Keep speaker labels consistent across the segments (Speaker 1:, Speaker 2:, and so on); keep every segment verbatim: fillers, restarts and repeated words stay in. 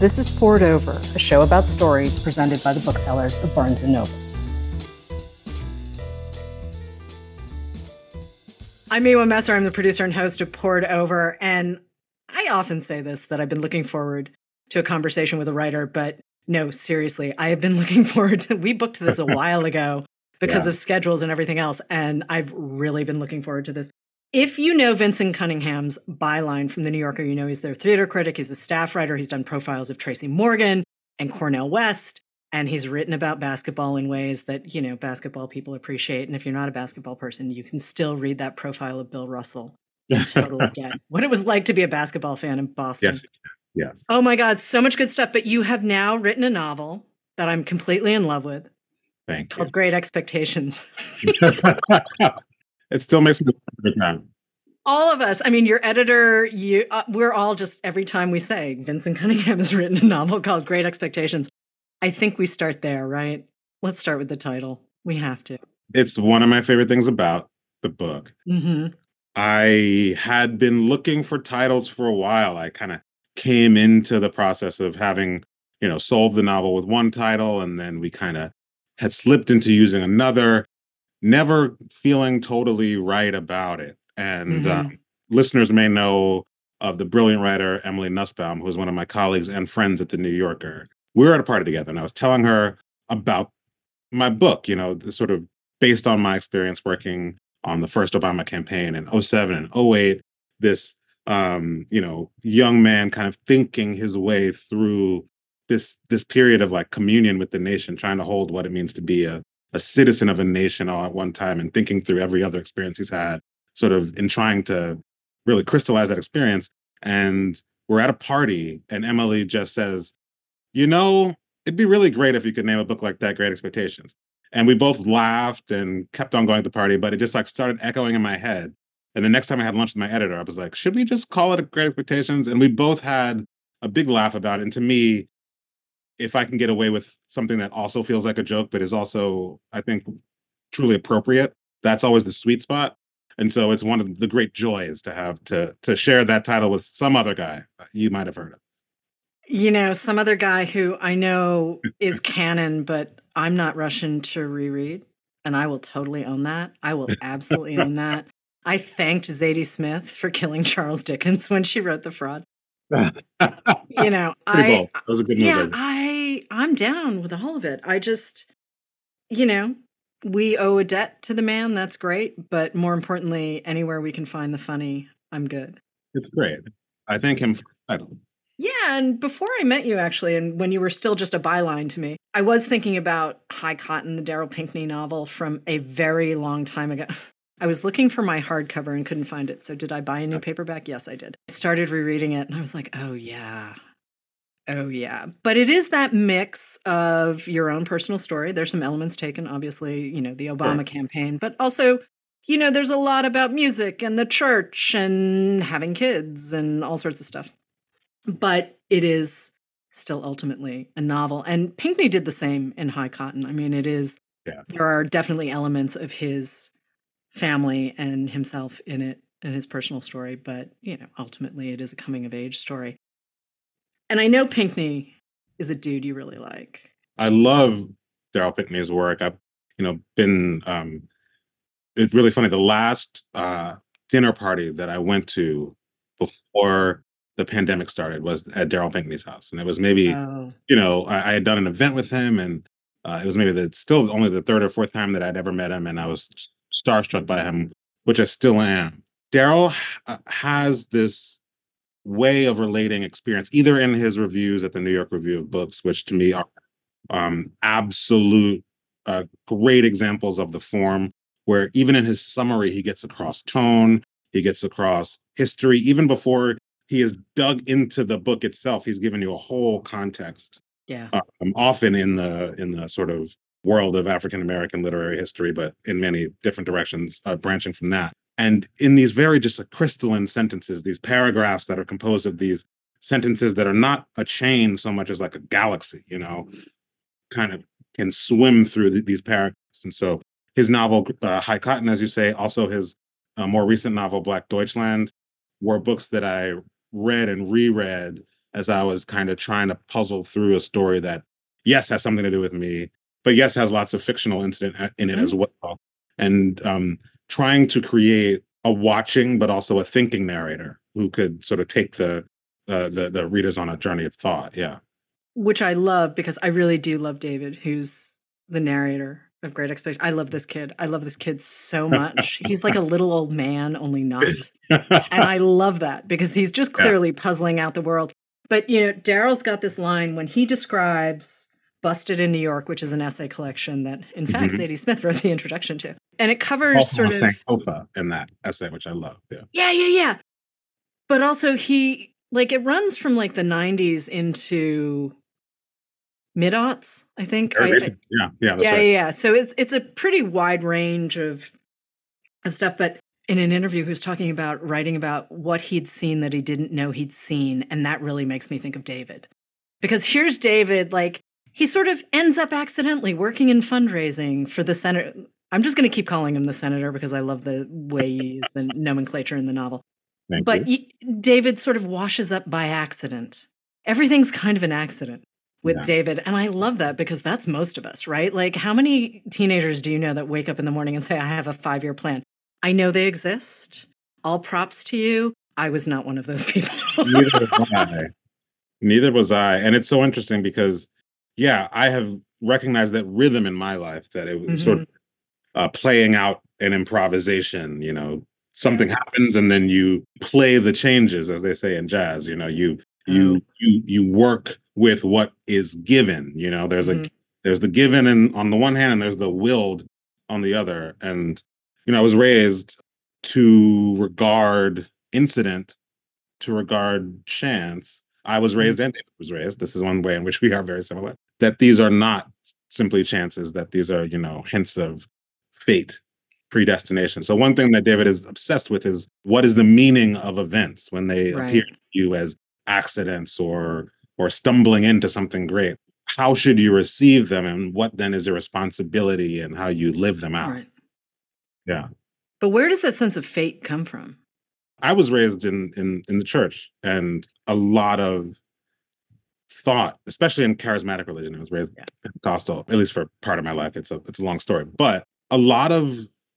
Speaker 1: This is Poured Over, a show about stories presented by the booksellers of Barnes and Noble. I'm Ewa Messer. I'm the producer and host of Poured Over, and I often say this, that I've been looking forward to a conversation with a writer, but no, seriously, I have been looking forward to, we booked this a while ago because yeah. of schedules and everything else, and I've really been looking forward to this. If you know Vincent Cunningham's byline from The New Yorker, you know he's their theater critic, he's a staff writer, he's done profiles of Tracy Morgan and Cornel West, and he's written about basketball in ways that, you know, basketball people appreciate. And if you're not a basketball person, you can still read that profile of Bill Russell and totally get what it was like to be a basketball fan in Boston.
Speaker 2: Yes, yes.
Speaker 1: Oh my God, so much good stuff. But you have now written a novel that I'm completely in love with.
Speaker 2: Thank
Speaker 1: called
Speaker 2: you.
Speaker 1: Great Expectations.
Speaker 2: It still makes me every time.
Speaker 1: All of us. I mean, your editor, you, uh, we're all just, every time we say Vincent Cunningham has written a novel called Great Expectations, I think we start there, right? Let's start with the title. We have to.
Speaker 2: It's one of my favorite things about the book.
Speaker 1: Mm-hmm.
Speaker 2: I had been looking for titles for a while. I kind of came into the process of having, you know, sold the novel with one title, and then we kind of had slipped into using another, never feeling totally right about it. And
Speaker 1: Mm-hmm.
Speaker 2: um, listeners may know of the brilliant writer Emily Nussbaum, who is one of my colleagues and friends at The New Yorker. We were at a party together, and I was telling her about my book, you know, sort of based on my experience working on the first Obama campaign in oh seven and oh eight, this, um, you know, young man kind of thinking his way through this this period of like communion with the nation, trying to hold what it means to be a, a citizen of a nation all at one time, and thinking through every other experience he's had, sort of in trying to really crystallize that experience. And we're at a party, and Emily just says, you know, it'd be really great if you could name a book like that, Great Expectations. And we both laughed and kept on going to the party, but it just like started echoing in my head. And the next time I had lunch with my editor, I was like, should we just call it a Great Expectations? And we both had a big laugh about it. And to me, if I can get away with something that also feels like a joke, but is also, I think, truly appropriate, that's always the sweet spot. And so it's one of the great joys to have to to share that title with some other guy you might have heard of.
Speaker 1: You know, some other guy who I know is canon, but I'm not Russian to reread, and I will totally own that. I will absolutely own that. I thanked Zadie Smith for killing Charles Dickens when she wrote The Fraud. You know,
Speaker 2: Pretty
Speaker 1: I
Speaker 2: bold. That was a good move.
Speaker 1: Yeah, I I'm down with all of it. I just, you know, we owe a debt to the man. That's great, but more importantly, anywhere we can find the funny, I'm good.
Speaker 2: It's great. I thank him for the title.
Speaker 1: Yeah, and before I met you, actually, and when you were still just a byline to me, I was thinking about High Cotton, the Daryl Pinckney novel from a very long time ago. I was looking for my hardcover and couldn't find it. So did I buy a new paperback? Yes, I did. I started rereading it, and I was like, oh, yeah. Oh, yeah. But it is that mix of your own personal story. There's some elements taken, obviously, you know, the Obama
Speaker 2: Sure.
Speaker 1: campaign, but also, you know, there's a lot about music and the church and having kids and all sorts of stuff. But it is still ultimately a novel. And Pinckney did the same in High Cotton. I mean, it is,
Speaker 2: Yeah.
Speaker 1: there are definitely elements of his family and himself in it and his personal story, but, you know, ultimately it is a coming of age story. And I know Pinckney is a dude you really like.
Speaker 2: I love Daryl Pinckney's work. I've, you know, been, um, it's really funny. The last uh, dinner party that I went to before the pandemic started was at Daryl Pinckney's house. And it was maybe,
Speaker 1: Oh.
Speaker 2: you know, I, I had done an event with him, and uh, it was maybe the, still only the third or fourth time that I'd ever met him. And I was starstruck by him, which I still am. Daryl uh, has this way of relating experience, either in his reviews at the New York Review of Books, which to me are um, absolute uh, great examples of the form, where even in his summary, he gets across tone, he gets across history, even before he has dug into the book itself. He's given you a whole context.
Speaker 1: Yeah.
Speaker 2: Um, often in the in the sort of world of African American literary history, but in many different directions, uh, branching from that. And in these very just like crystalline sentences, these paragraphs that are composed of these sentences that are not a chain so much as like a galaxy, you know, kind of can swim through the, these paragraphs. And so his novel, uh, High Cotton, as you say, also his uh, more recent novel, Black Deutschland, were books that I read and reread as I was kind of trying to puzzle through a story that, yes, has something to do with me, but yes, has lots of fictional incident a- in it
Speaker 1: Mhm.
Speaker 2: as well. And um, trying to create a watching, but also a thinking narrator who could sort of take the uh, the the readers on a journey of thought. Yeah.
Speaker 1: Which I love because I really do love David, who's the narrator of Great Expectations. I love this kid. I love this kid so much. He's like a little old man, only not. And I love that because he's just
Speaker 2: Yeah.
Speaker 1: clearly puzzling out the world. But, you know, Daryl's got this line when he describes Busted in New York, which is an essay collection that, in fact,
Speaker 2: Mhm.
Speaker 1: Sadie Smith wrote the introduction to. And it covers
Speaker 2: Also,
Speaker 1: sort of,
Speaker 2: Sankofa in that essay, which I love. Yeah.
Speaker 1: yeah, yeah, yeah. But also he, like, it runs from like the nineties into mid-aughts, I think.
Speaker 2: Very
Speaker 1: I, I
Speaker 2: recent. Yeah. Yeah. That's
Speaker 1: yeah,
Speaker 2: right.
Speaker 1: yeah, yeah. So it's it's a pretty wide range of of stuff. But in an interview, he was talking about writing about what he'd seen that he didn't know he'd seen, and that really makes me think of David, because here's David, like he sort of ends up accidentally working in fundraising for the senator. I'm just going to keep calling him the senator because I love the way you use the nomenclature in the novel.
Speaker 2: Thank
Speaker 1: But
Speaker 2: you.
Speaker 1: y- David sort of washes up by accident. Everything's kind of an accident with
Speaker 2: Yeah.
Speaker 1: David. And I love that because that's most of us, right? Like, how many teenagers do you know that wake up in the morning and say, I have a five year plan? I know they exist. All props to you. I was not one of those people.
Speaker 2: Neither was I. Neither was I. And it's so interesting because, yeah, I have recognized that rhythm in my life, that it was sort
Speaker 1: Mhm.
Speaker 2: of uh, playing out an improvisation. You know,
Speaker 1: Yeah.
Speaker 2: something happens and then you play the changes, as they say in jazz. You know, you
Speaker 1: Oh.
Speaker 2: you you you work with what is given. You know, there's a
Speaker 1: Mhm.
Speaker 2: there's the given and on the one hand, and there's the willed on the other. And you know, I was raised to regard incident, to regard chance. I was
Speaker 1: Mhm.
Speaker 2: raised and David was raised. This is one way in which we are very similar. That these are not simply chances, that these are, you know, hints of fate, predestination. So one thing that David is obsessed with is what is the meaning of events when they appear
Speaker 1: Right.
Speaker 2: to you as accidents or or stumbling into something great. How should you receive them, and what then is your responsibility and how you live them out?
Speaker 1: Right.
Speaker 2: Yeah.
Speaker 1: But where does that sense of fate come from?
Speaker 2: I was raised in in in the church, and a lot of thought, especially in charismatic religion. I was raised
Speaker 1: Yeah.
Speaker 2: Pentecostal, at least for part of my life. It's a it's a long story, but a lot of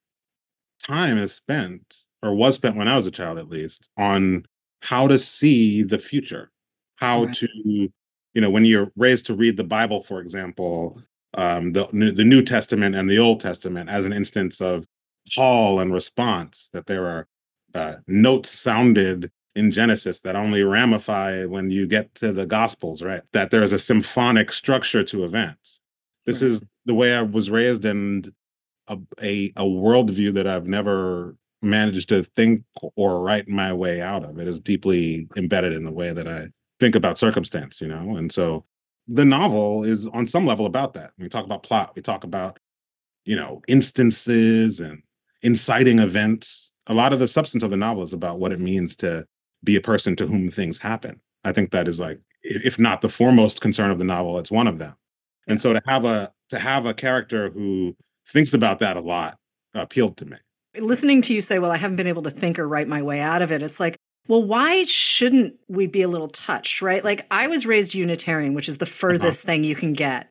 Speaker 2: time is spent, or was spent when I was a child at least, on how to see the future, how
Speaker 1: Right.
Speaker 2: to, you know, when you're raised to read the Bible, for example, um, the the New Testament and the Old Testament as an instance of call and response, that there are uh, notes sounded in Genesis that only ramify when you get to the Gospels, right? That there is a symphonic structure to events. This
Speaker 1: Right.
Speaker 2: is the way I was raised, and a a, a worldview that I've never managed to think or write my way out of. It is deeply embedded in the way that I think about circumstance, you know. And so the novel is on some level about that. We talk about plot, we talk about, you know, instances and inciting events. A lot of the substance of the novel is about what it means to be a person to whom things happen. I think that is like, i- if not the foremost concern of the novel, it's one of them. And
Speaker 1: Yeah.
Speaker 2: so to have a to have a character who thinks about that a lot appealed to me.
Speaker 1: Listening to you say, well, I haven't been able to think or write my way out of it. It's like, well, why shouldn't we be a little touched, right? Like, I was raised Unitarian, which is the
Speaker 2: Uh-huh.
Speaker 1: furthest thing you can get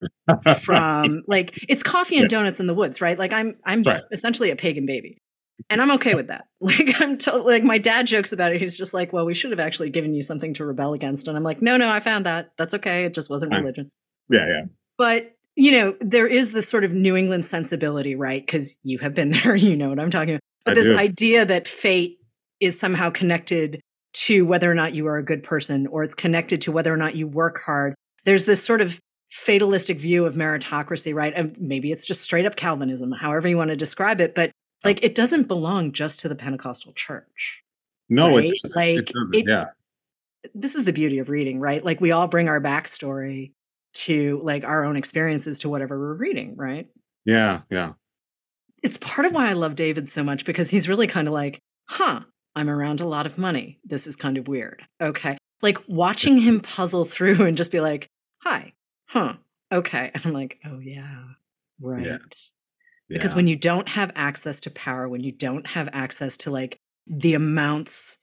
Speaker 1: from, like, it's coffee
Speaker 2: Yeah,
Speaker 1: and donuts in the woods, right? Like, I'm I'm
Speaker 2: right.
Speaker 1: essentially a pagan baby. And I'm okay with that. Like, I'm to- like, my dad jokes about it. He's just like, well, we should have actually given you something to rebel against. And I'm like, no, no, I found that. That's okay. It just wasn't
Speaker 2: Fine.
Speaker 1: religion.
Speaker 2: Yeah, yeah.
Speaker 1: But, you know, there is this sort of New England sensibility, right? Because you have been there, you know what I'm talking about. But
Speaker 2: I
Speaker 1: this
Speaker 2: do.
Speaker 1: idea that fate is somehow connected to whether or not you are a good person, or it's connected to whether or not you work hard. There's this sort of fatalistic view of meritocracy, right? And maybe it's just straight up Calvinism, however you want to describe it. But
Speaker 2: Yeah.
Speaker 1: like, it doesn't belong just to the Pentecostal church,
Speaker 2: No, it
Speaker 1: right?
Speaker 2: doesn't. It
Speaker 1: Like,
Speaker 2: doesn't.
Speaker 1: it,
Speaker 2: Yeah.
Speaker 1: this is the beauty of reading, right? Like, we all bring our backstory to like our own experiences to whatever we're reading, right?
Speaker 2: Yeah, yeah.
Speaker 1: It's part of why I love David so much, because he's really kind of like, huh, I'm around a lot of money. This is kind of weird. Okay. Like, watching him puzzle through and just be like, hi, huh, okay. And I'm like, oh, yeah,
Speaker 2: Yeah.
Speaker 1: right. Because
Speaker 2: Yeah.
Speaker 1: when you don't have access to power, when you don't have access to like the amounts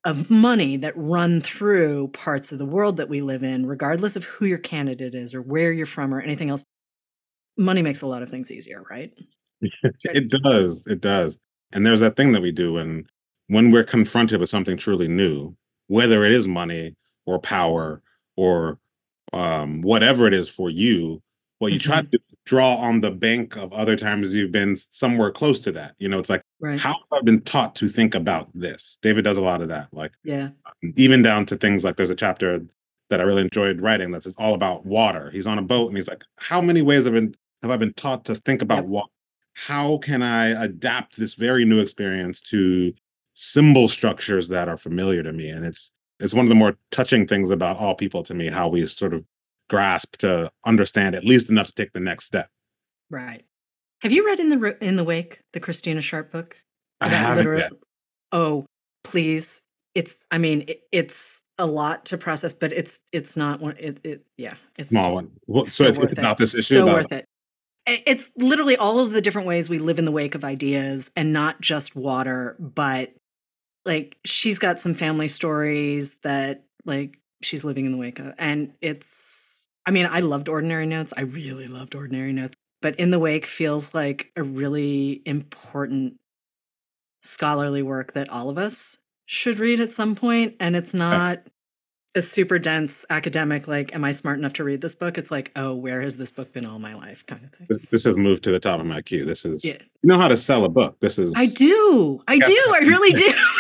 Speaker 1: of money that run through parts of the world that we live in, regardless of who your candidate is or where you're from or anything else. Money makes a lot of things easier, right?
Speaker 2: It does. It does. And there's that thing that we do when when we're confronted with something truly new, whether it is money or power or um, whatever it is for you, what you try
Speaker 1: Mhm.
Speaker 2: to do is draw on the bank of other times you've been somewhere close to that. You know, it's like,
Speaker 1: Right.
Speaker 2: how have I been taught to think about this? David does a lot of that. Like,
Speaker 1: Yeah.
Speaker 2: even down to things like there's a chapter that I really enjoyed writing that's all about water. He's on a boat and he's like, how many ways have been have I been taught to think about
Speaker 1: Yep.
Speaker 2: water? How can I adapt this very new experience to symbol structures that are familiar to me? And it's it's one of the more touching things about all people to me, how we sort of grasp to understand at least enough to take the next step.
Speaker 1: Right. Have you read in the Ro- in the Wake, the Christina Sharp book
Speaker 2: I
Speaker 1: about
Speaker 2: haven't
Speaker 1: literal?
Speaker 2: yet.
Speaker 1: Oh, please! It's. I mean, it, it's a lot to process, but it's it's not one. It, it yeah, it's
Speaker 2: Small one. Well, so
Speaker 1: so
Speaker 2: it's, it's
Speaker 1: worth it.
Speaker 2: about this issue
Speaker 1: So
Speaker 2: about
Speaker 1: worth it. I- It's literally all of the different ways we live in the wake of ideas, and not just water, but like she's got some family stories that like she's living in the wake of, and it's. I mean, I loved Ordinary Notes. I really loved Ordinary Notes, but In the Wake feels like a really important scholarly work that all of us should read at some point, and it's
Speaker 2: uh,
Speaker 1: not a super dense academic like, am I smart enough to read this book? It's like, oh, where has this book been all my life, kind of thing.
Speaker 2: this, this has moved to the top of my queue. This is
Speaker 1: Yeah,
Speaker 2: you know how to sell a book. This
Speaker 1: I
Speaker 2: is
Speaker 1: do. I
Speaker 2: yes.
Speaker 1: do. I really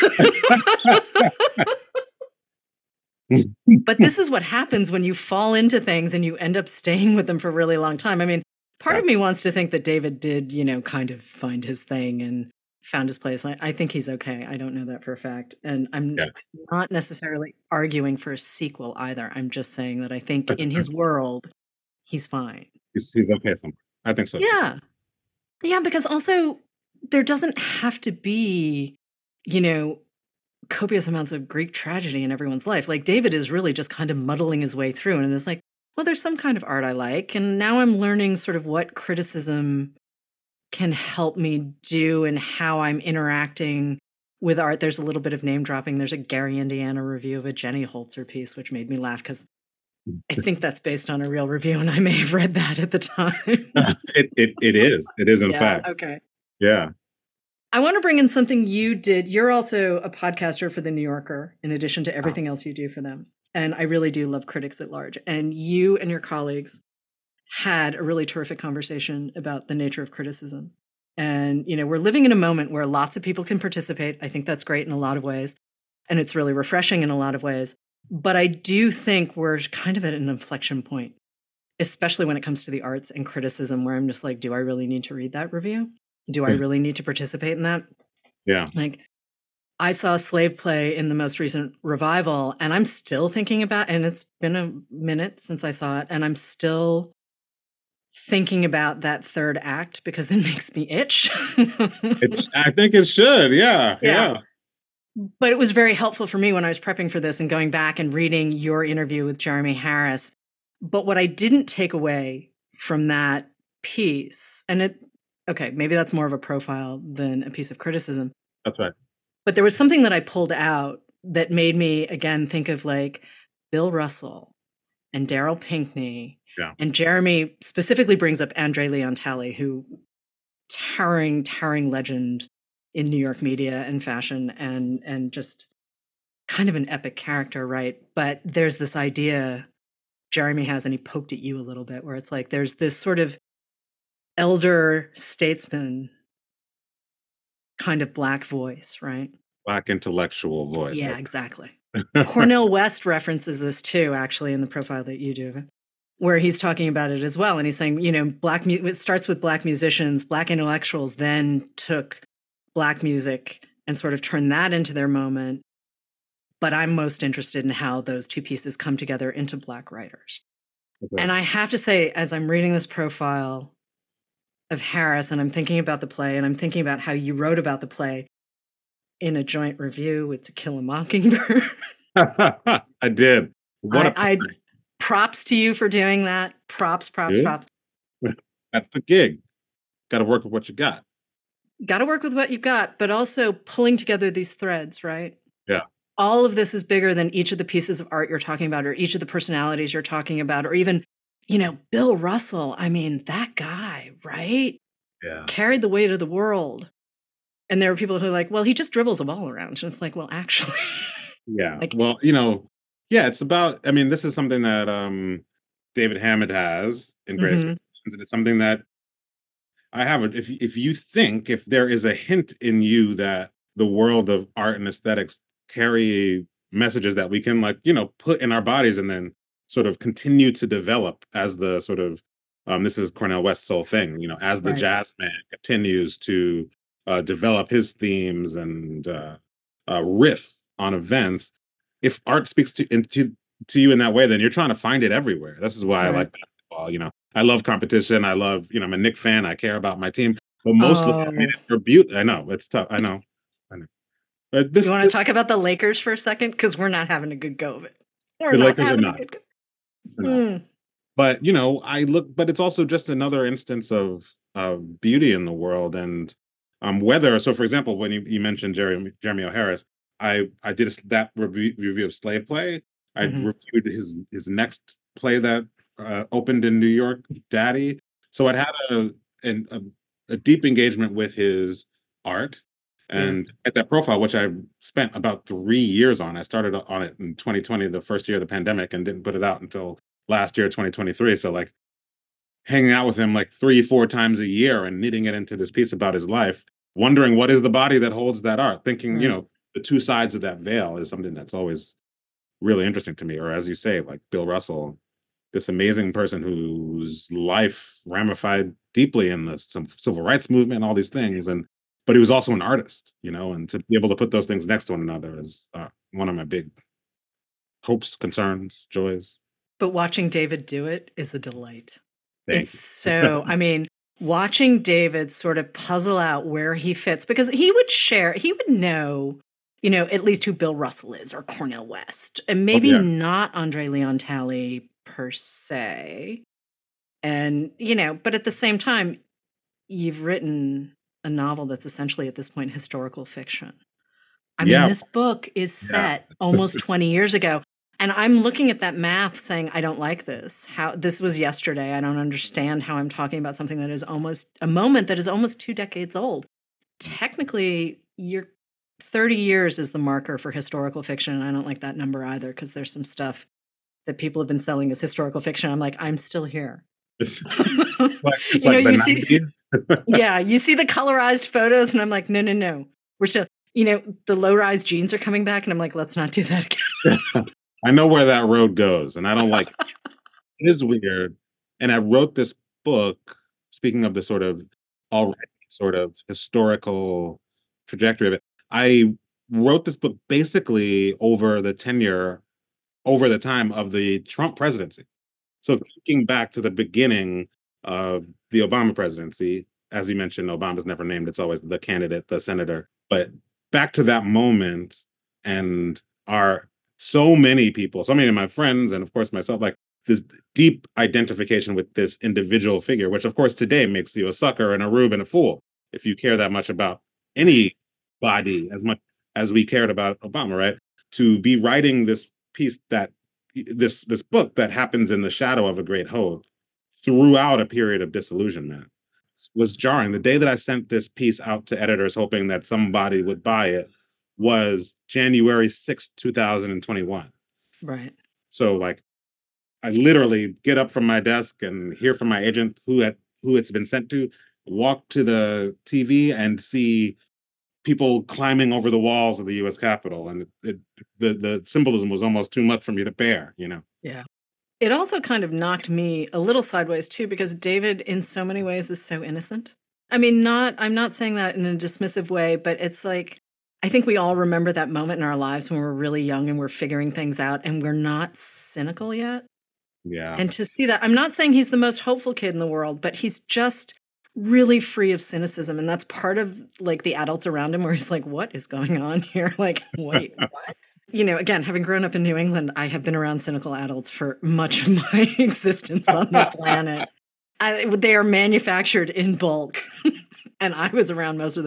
Speaker 1: do. But this is what happens when you fall into things and you end up staying with them for a really long time. I mean, part
Speaker 2: Yeah.
Speaker 1: of me wants to think that David did, you know, kind of find his thing and found his place. I, I think he's okay. I don't know that for a fact. And I'm
Speaker 2: Yeah.
Speaker 1: not necessarily arguing for a sequel either. I'm just saying that I think in his world, he's fine.
Speaker 2: He's, he's okay somewhere. I think so too.
Speaker 1: Yeah. Yeah, because also there doesn't have to be, you know, copious amounts of Greek tragedy in everyone's life. Like David is really just kind of muddling his way through, and it's like, well, there's some kind of art I like, and now I'm learning sort of what criticism can help me do and how I'm interacting with art. There's a little bit of name dropping. There's a Gary Indiana review of a Jenny Holzer piece, which made me laugh because I think that's based on a real review, and I may have read that at the time.
Speaker 2: it, it it is. It is in
Speaker 1: Yeah.
Speaker 2: fact.
Speaker 1: Okay.
Speaker 2: Yeah.
Speaker 1: I want to bring in something you did. You're also a podcaster for The New Yorker, in addition to everything else you do for them. And I really do love Critics at Large. And you and your colleagues had a really terrific conversation about the nature of criticism. And, you know, we're living in a moment where lots of people can participate. I think that's great in a lot of ways. And it's really refreshing in a lot of ways. But I do think we're kind of at an inflection point, especially when it comes to the arts and criticism, where I'm just like, do I really need to read that review? Do I really need to participate in that?
Speaker 2: Yeah.
Speaker 1: Like, I saw Slave Play in the most recent revival, and I'm still thinking about, and it's been a minute since I saw it, and I'm still thinking about that third act because it makes me itch.
Speaker 2: It's I think it should. Yeah.
Speaker 1: Yeah.
Speaker 2: Yeah.
Speaker 1: But it was very helpful for me when I was prepping for this and going back and reading your interview with Jeremy Harris. But what I didn't take away from that piece, and it, okay, maybe that's more of a profile than a piece of criticism.
Speaker 2: That's right.
Speaker 1: But there was something that I pulled out that made me, again, think of like Bill Russell and Daryl Pinckney.
Speaker 2: Yeah.
Speaker 1: And Jeremy specifically brings up Andre Leontali, who towering, towering legend in New York media and fashion, and and just kind of an epic character, right? But there's this idea Jeremy has, and he poked at you a little bit, where it's like there's this sort of elder statesman kind of Black voice, right?
Speaker 2: Black intellectual voice.
Speaker 1: Yeah, exactly. Cornel West references this too, actually, in the profile that you do, where he's talking about it as well. And he's saying, you know, black mu- it starts with Black musicians, Black intellectuals then took Black music and sort of turned that into their moment. But I'm most interested in how those two pieces come together into Black writers. Okay. And I have to say, as I'm reading this profile of Harris, and I'm thinking about the play, and I'm thinking about how you wrote about the play in a joint review with To Kill a Mockingbird.
Speaker 2: I did. What
Speaker 1: I, I props to you for doing that. Props, props, yeah. props.
Speaker 2: That's the gig. Got to work with what you got.
Speaker 1: Got to work with what you've got, but also pulling together these threads, right?
Speaker 2: Yeah.
Speaker 1: all of this is bigger than each of the pieces of art you're talking about, or each of the personalities you're talking about, or even, you know, Bill Russell. I mean, that guy, right?
Speaker 2: Yeah.
Speaker 1: Carried the weight of the world. And there were people who are like, well, he just dribbles a ball around. And it's like, well, actually.
Speaker 2: Yeah.
Speaker 1: Like,
Speaker 2: well, you know, yeah, it's about, I mean, this is something that um, David Hammond has in Great
Speaker 1: mhm,
Speaker 2: Expectations. And it's something that I have. it. If, if you think, if there is a hint in you that the world of art and aesthetics carry messages that we can, like, you know, put in our bodies and then sort of continue to develop as the sort of, um, this is Cornel West's whole thing, you know, as the
Speaker 1: right.
Speaker 2: jazz man continues to uh, develop his themes and uh, uh, riff on events. If art speaks to, into to you in that way, then you're trying to find it everywhere. This is why I
Speaker 1: Right.
Speaker 2: like basketball. You know, I love competition. I love, you know, I'm a Knicks fan. I care about my team, but mostly I read
Speaker 1: Oh,
Speaker 2: it for beauty. I know it's tough. I know. I know. But
Speaker 1: you
Speaker 2: this,
Speaker 1: want to
Speaker 2: this,
Speaker 1: talk about the Lakers for a second? Because we're not having a good go of it. We're
Speaker 2: the
Speaker 1: not
Speaker 2: Lakers are
Speaker 1: having a
Speaker 2: not.
Speaker 1: good go.
Speaker 2: They're not.
Speaker 1: Mm,
Speaker 2: But you know, I look. But it's also just another instance of of beauty in the world and um whether. So, for example, when you, you mentioned Jeremy Jeremy O'Harris, I I did a, s- that review, review of Slave Play. I
Speaker 1: mhm,
Speaker 2: reviewed his his next play that uh, opened in New York, Daddy. So it had a, an, a a deep engagement with his art
Speaker 1: yeah.
Speaker 2: and at that profile, which I spent about three years on. I started on it in twenty twenty, the first year of the pandemic, and didn't put it out until last year, twenty twenty-three. So like hanging out with him like three, four times a year and knitting it into this piece about his life, wondering what is the body that holds that art, thinking, you
Speaker 1: Right.
Speaker 2: know, the two sides of that veil is something that's always really interesting to me. Or as you say, like Bill Russell, this amazing person whose life ramified deeply in the some civil rights movement and all these things. And but he was also an artist, you know, and to be able to put those things next to one another is uh, one of my big hopes, concerns, joys.
Speaker 1: But watching David do it is a delight.
Speaker 2: Thank
Speaker 1: It's
Speaker 2: you.
Speaker 1: so, I mean, watching David sort of puzzle out where he fits, because he would share, he would know, you know, at least who Bill Russell is or Cornel West, and
Speaker 2: Oh
Speaker 1: maybe
Speaker 2: yeah.
Speaker 1: not Andre Leon Talley per se. And, you know, but at the same time, you've written a novel that's essentially at this point historical fiction. I mean,
Speaker 2: Yeah.
Speaker 1: this book is
Speaker 2: Yeah.
Speaker 1: set almost twenty years ago. And I'm looking at that math saying, I don't like this. How this was yesterday. I don't understand how I'm talking about something that is almost a moment that is almost two decades old. Technically, you're thirty years is the marker for historical fiction. And I don't like that number either, because there's some stuff that people have been selling as historical fiction. I'm like, I'm still here.
Speaker 2: It's, it's like it's
Speaker 1: You know,
Speaker 2: like the
Speaker 1: you see,
Speaker 2: nineties.
Speaker 1: yeah, you see the colorized photos, and I'm like, no, no, no. We're still, you know, the low rise jeans are coming back, and I'm like, let's not do that again.
Speaker 2: I know where that road goes, and I don't like it. It is weird. And I wrote this book, speaking of the sort of already sort of historical trajectory of it. I wrote this book basically over the tenure, over the time of the Trump presidency. So thinking back to the beginning of the Obama presidency, as you mentioned, Obama's never named, it's always the candidate, the senator. But back to that moment and our so many people, so many of my friends, and of course myself, like this deep identification with this individual figure, which of course today makes you a sucker and a rube and a fool if you care that much about
Speaker 1: Right.
Speaker 2: any body as much as we cared about Obama, right? To be writing this piece that this this book that happens in the shadow of a great hope throughout a period of disillusionment was jarring. The day that I sent this piece out to editors hoping that somebody would buy it was January sixth, two thousand twenty-one.
Speaker 1: Right.
Speaker 2: So like I literally get up from my desk and hear from my agent who had who it's been sent to, walk to the T V and see people climbing over the walls of the U S Capitol, and it, it, the the symbolism was almost too much for me to bear. You know.
Speaker 1: Yeah. It also kind of knocked me a little sideways too, because David, in so many ways, is so innocent. I mean, not, I'm not saying that in a dismissive way, but it's like, I think we all remember that moment in our lives when we're really young and we're figuring things out and we're not cynical yet.
Speaker 2: Yeah.
Speaker 1: And to see that, I'm not saying he's the most hopeful kid in the world, but he's just really free of cynicism. And that's part of like the adults around him where he's like, what is going on here? Like, wait, what? You know, again, having grown up in New England, I have been around cynical adults for much of my existence on the planet. I, they are manufactured in bulk. And I was around most of them.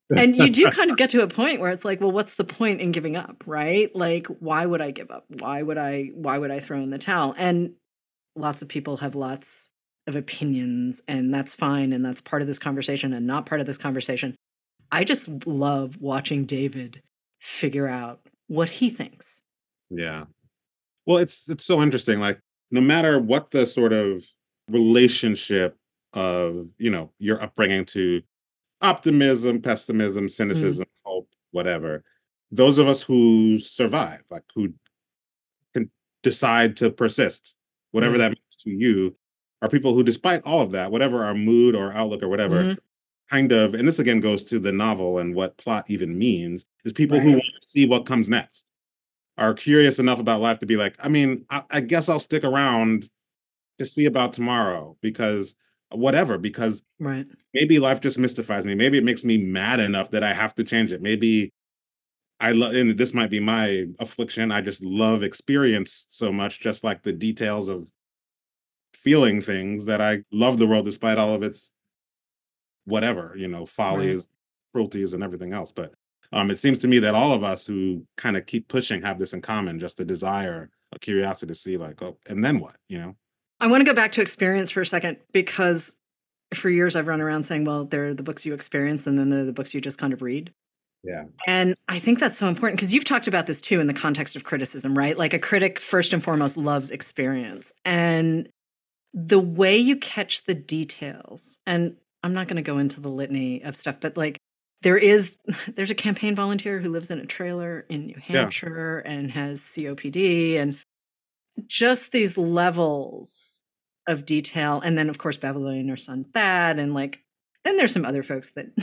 Speaker 1: And you do kind of get to a point where it's like, well, what's the point in giving up, right? Like, why would I give up? Why would I why would I throw in the towel? And lots of people have lots of opinions, and that's fine, and that's part of this conversation and not part of this conversation. I just love watching David figure out what he thinks.
Speaker 2: Yeah. Well, it's it's so interesting. Like, no matter what the sort of relationship of, you know, your upbringing to optimism, pessimism,
Speaker 1: Mm,
Speaker 2: cynicism, hope, whatever, those of us who survive, like who can decide to persist, whatever
Speaker 1: right.
Speaker 2: that means to you, are people who, despite all of that, whatever our mood or outlook or whatever,
Speaker 1: Mhm,
Speaker 2: kind of, and this again goes to the novel and what plot even means, is people who
Speaker 1: right.
Speaker 2: want to see what comes next, are curious enough about life to be like, I mean, I, I guess I'll stick around to see about tomorrow because whatever, because
Speaker 1: Right.
Speaker 2: maybe life just mystifies me. Maybe it makes me mad enough that I have to change it. Maybe I love, and this might be my affliction. I just love experience so much, just like the details of feeling things, that I love the world despite all of its whatever, you know,
Speaker 1: Right.
Speaker 2: follies, cruelties, and everything else. But um, it seems to me that all of us who kind of keep pushing have this in common, just a desire, a curiosity to see, like, oh, and then what, you know?
Speaker 1: I wanna go back to experience for a second because for years I've run around saying, well, they're the books you experience and then they're the books you just kind of read.
Speaker 2: Yeah.
Speaker 1: And I think that's so important because you've talked about this too in the context of criticism, right? Like a critic, first and foremost, loves experience. And the way you catch the details, and I'm not going to go into the litany of stuff, but like there is, there's a campaign volunteer who lives in a trailer in New
Speaker 2: Yeah.
Speaker 1: Hampshire and has C O P D and just these levels of detail. And then, of course, Beverly and her son Thad. And like, then there's some other folks that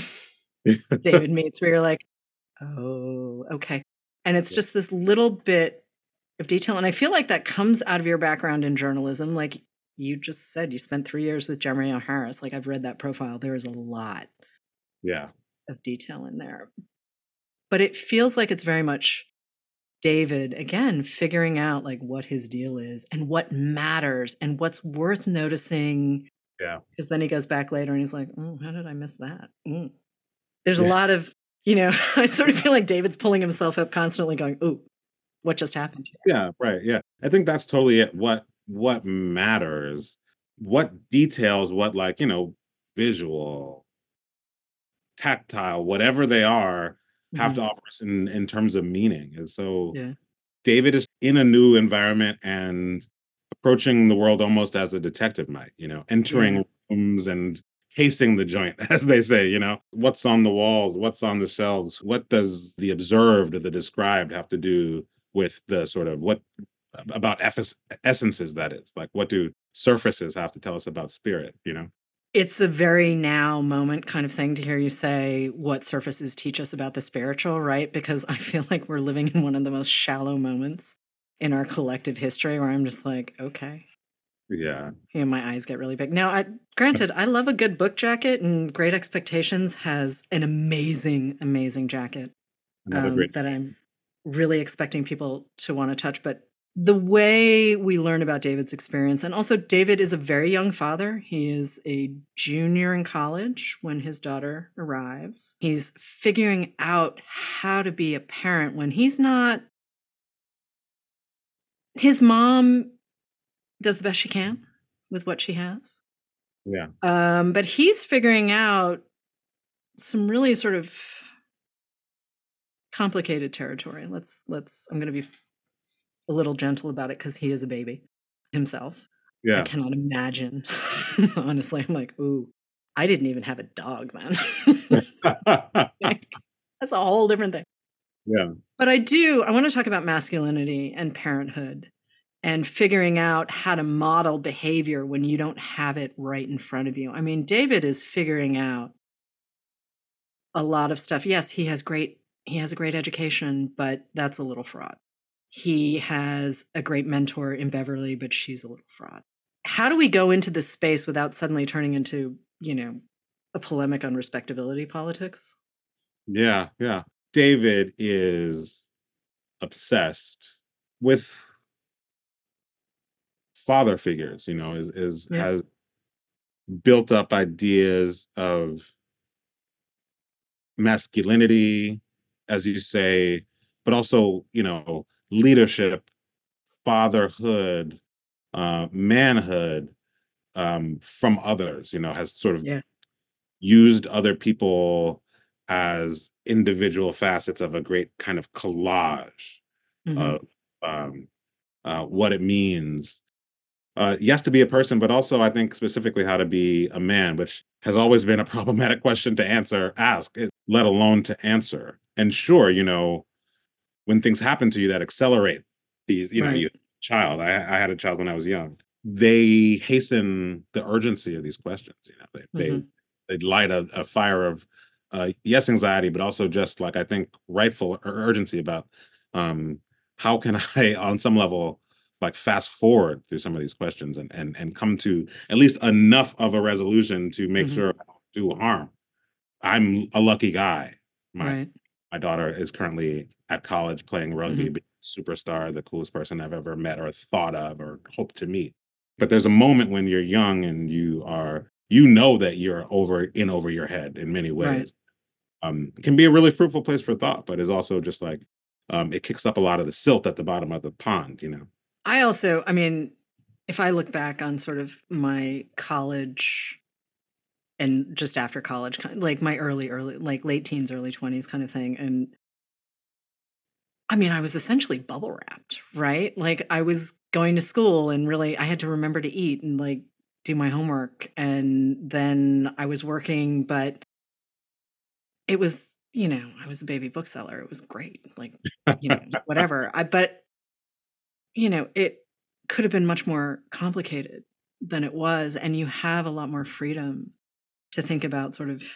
Speaker 1: David meets where you're like, oh, okay. And it's just this little bit of detail. And I feel like that comes out of your background in journalism. Like you just said, you spent three years with Jeremy O. Harris. Like I've read that profile. There is a lot
Speaker 2: Yeah.
Speaker 1: of detail in there. But it feels like it's very much David, again, figuring out like what his deal is and what matters and what's worth noticing.
Speaker 2: Yeah.
Speaker 1: Because then he goes back later and he's like, oh, how did I miss that? Mm. There's a
Speaker 2: Yeah.
Speaker 1: lot of, you know, I sort of feel like David's pulling himself up constantly going, ooh, what just happened here?
Speaker 2: Yeah. Right. Yeah. I think that's totally it. What what matters, what details, what, like, you know, visual, tactile, whatever they are, have to
Speaker 1: Mhm.
Speaker 2: offer us in in terms of meaning. And so
Speaker 1: Yeah.
Speaker 2: David is in a new environment and approaching the world almost as a detective might, you know,
Speaker 1: Yeah.
Speaker 2: entering rooms and casing the joint, as they say, you know, what's on the walls, what's on the shelves, what does the observed or the described have to do with the sort of what about ephes- essences, that is, like, what do surfaces have to tell us about spirit, you know?
Speaker 1: It's a very now moment kind of thing to hear you say what surfaces teach us about the spiritual, right? Because I feel like we're living in one of the most shallow moments in our collective history where I'm just like, okay.
Speaker 2: Yeah.
Speaker 1: You know, my eyes get really big. Now, I granted, I love a good book jacket, and Great Expectations has an amazing, amazing jacket
Speaker 2: Another
Speaker 1: um,
Speaker 2: great.
Speaker 1: that I'm really expecting people to want to touch. But the way we learn about David's experience, and also David is a very young father. He is a junior in college when his daughter arrives. He's figuring out how to be a parent when he's not. His mom does the best she can with what she has.
Speaker 2: Yeah.
Speaker 1: Um, but he's figuring out some really sort of complicated territory. Let's let's I'm going to be a little gentle about it because he is a baby himself. I
Speaker 2: Yeah.
Speaker 1: cannot imagine. Honestly, I'm like, ooh, I didn't even have a dog then. Like, that's a whole different thing.
Speaker 2: Yeah.
Speaker 1: But I do, I want to talk about masculinity and parenthood and figuring out how to model behavior when you don't have it right in front of you. I mean, David is figuring out a lot of stuff. Yes, he has great he has a great education, but that's a little fraught. He has a great mentor in Beverly, but she's a little fraught. How do we go into this space without suddenly turning into, you know, a polemic on respectability politics?
Speaker 2: Yeah. Yeah. David is obsessed with father figures, you know, is is
Speaker 1: Yeah.
Speaker 2: has built up ideas of masculinity, as you say, but also, you know, leadership, fatherhood, uh, manhood, um, from others, you know, has sort of
Speaker 1: Yeah.
Speaker 2: used other people as individual facets of a great kind of collage
Speaker 1: Hmm.
Speaker 2: of um, uh, what it means. Uh, yes, to be a person, but also I think specifically how to be a man, which has always been a problematic question to answer, ask, eh, let alone to answer. And sure, you know, when things happen to you that accelerate these, you know,
Speaker 1: Right.
Speaker 2: you child. I, I had a child when I was young. They hasten the urgency of these questions. You know, they they,
Speaker 1: Hmm.
Speaker 2: they light a, a fire of uh, yes, anxiety, but also just like I think rightful ur- urgency about um, how can I, on some level, like fast forward through some of these questions and and and come to at least enough of a resolution to make
Speaker 1: Hmm.
Speaker 2: sure I don't do harm. I'm a lucky guy. My
Speaker 1: Right.
Speaker 2: my daughter is currently at college playing rugby,
Speaker 1: Hmm.
Speaker 2: being a superstar, the coolest person I've ever met or thought of or hoped to meet. But there's a moment when you're young and you are you know that you're over in over your head in many
Speaker 1: Right.
Speaker 2: ways. Um, it can be a really fruitful place for thought, but is also just like um, it kicks up a lot of the silt at the bottom of the pond, you know.
Speaker 1: I also, I mean, if I look back on sort of my college and just after college, kind like my early, early, like late teens, early twenties kind of thing. And I mean, I was essentially bubble wrapped, right? Like I was going to school and really I had to remember to eat and like do my homework. And then I was working, but it was, you know, I was a baby bookseller. It was great. Like, you know, whatever. I, but, you know, it could have been much more complicated than it was. And you have a lot more freedom to think about sort of,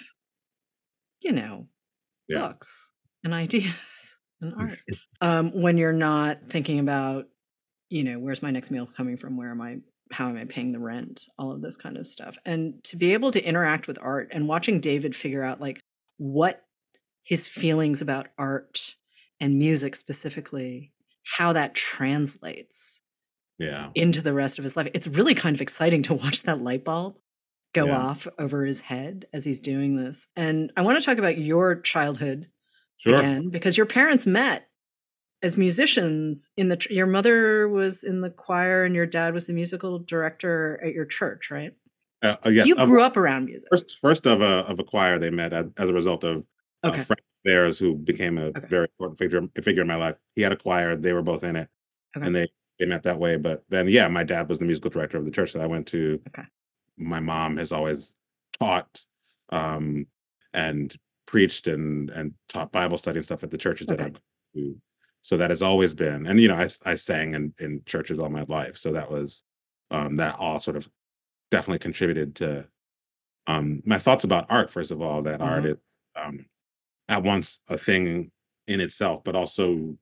Speaker 1: you know,
Speaker 2: Yeah.
Speaker 1: books and ideas and art. Um, when you're not thinking about, you know, where's my next meal coming from? Where am I? How am I paying the rent? All of this kind of stuff. And to be able to interact with art and watching David figure out like what his feelings about art and music specifically, how that translates
Speaker 2: Yeah.
Speaker 1: into the rest of his life. It's really kind of exciting to watch that light bulb go
Speaker 2: Yeah.
Speaker 1: off over his head as he's doing this. And I want to talk about your childhood
Speaker 2: Sure.
Speaker 1: again because your parents met as musicians in the your mother was in the choir and your dad was the musical director at your church, right?
Speaker 2: Uh, uh,
Speaker 1: So
Speaker 2: yes.
Speaker 1: you
Speaker 2: Of
Speaker 1: grew up around music.
Speaker 2: First first of a of a choir they met as, as a result of a
Speaker 1: Okay.
Speaker 2: friend of theirs who became a
Speaker 1: Okay.
Speaker 2: very important figure figure in my life. He had a choir, they were both in it,
Speaker 1: Okay.
Speaker 2: and they they met that way. But then, yeah, my dad was the musical director of the church that I went to.
Speaker 1: Okay.
Speaker 2: My mom has always taught um, and preached and and taught Bible study and stuff at the churches that
Speaker 1: Okay.
Speaker 2: I've gone to. So that has always been, and you know, I s- I sang in in churches all my life. So that was um, that all sort of definitely contributed to um, my thoughts about art. First of all, that art
Speaker 1: Uh-huh.
Speaker 2: is um, at once a thing in itself, but also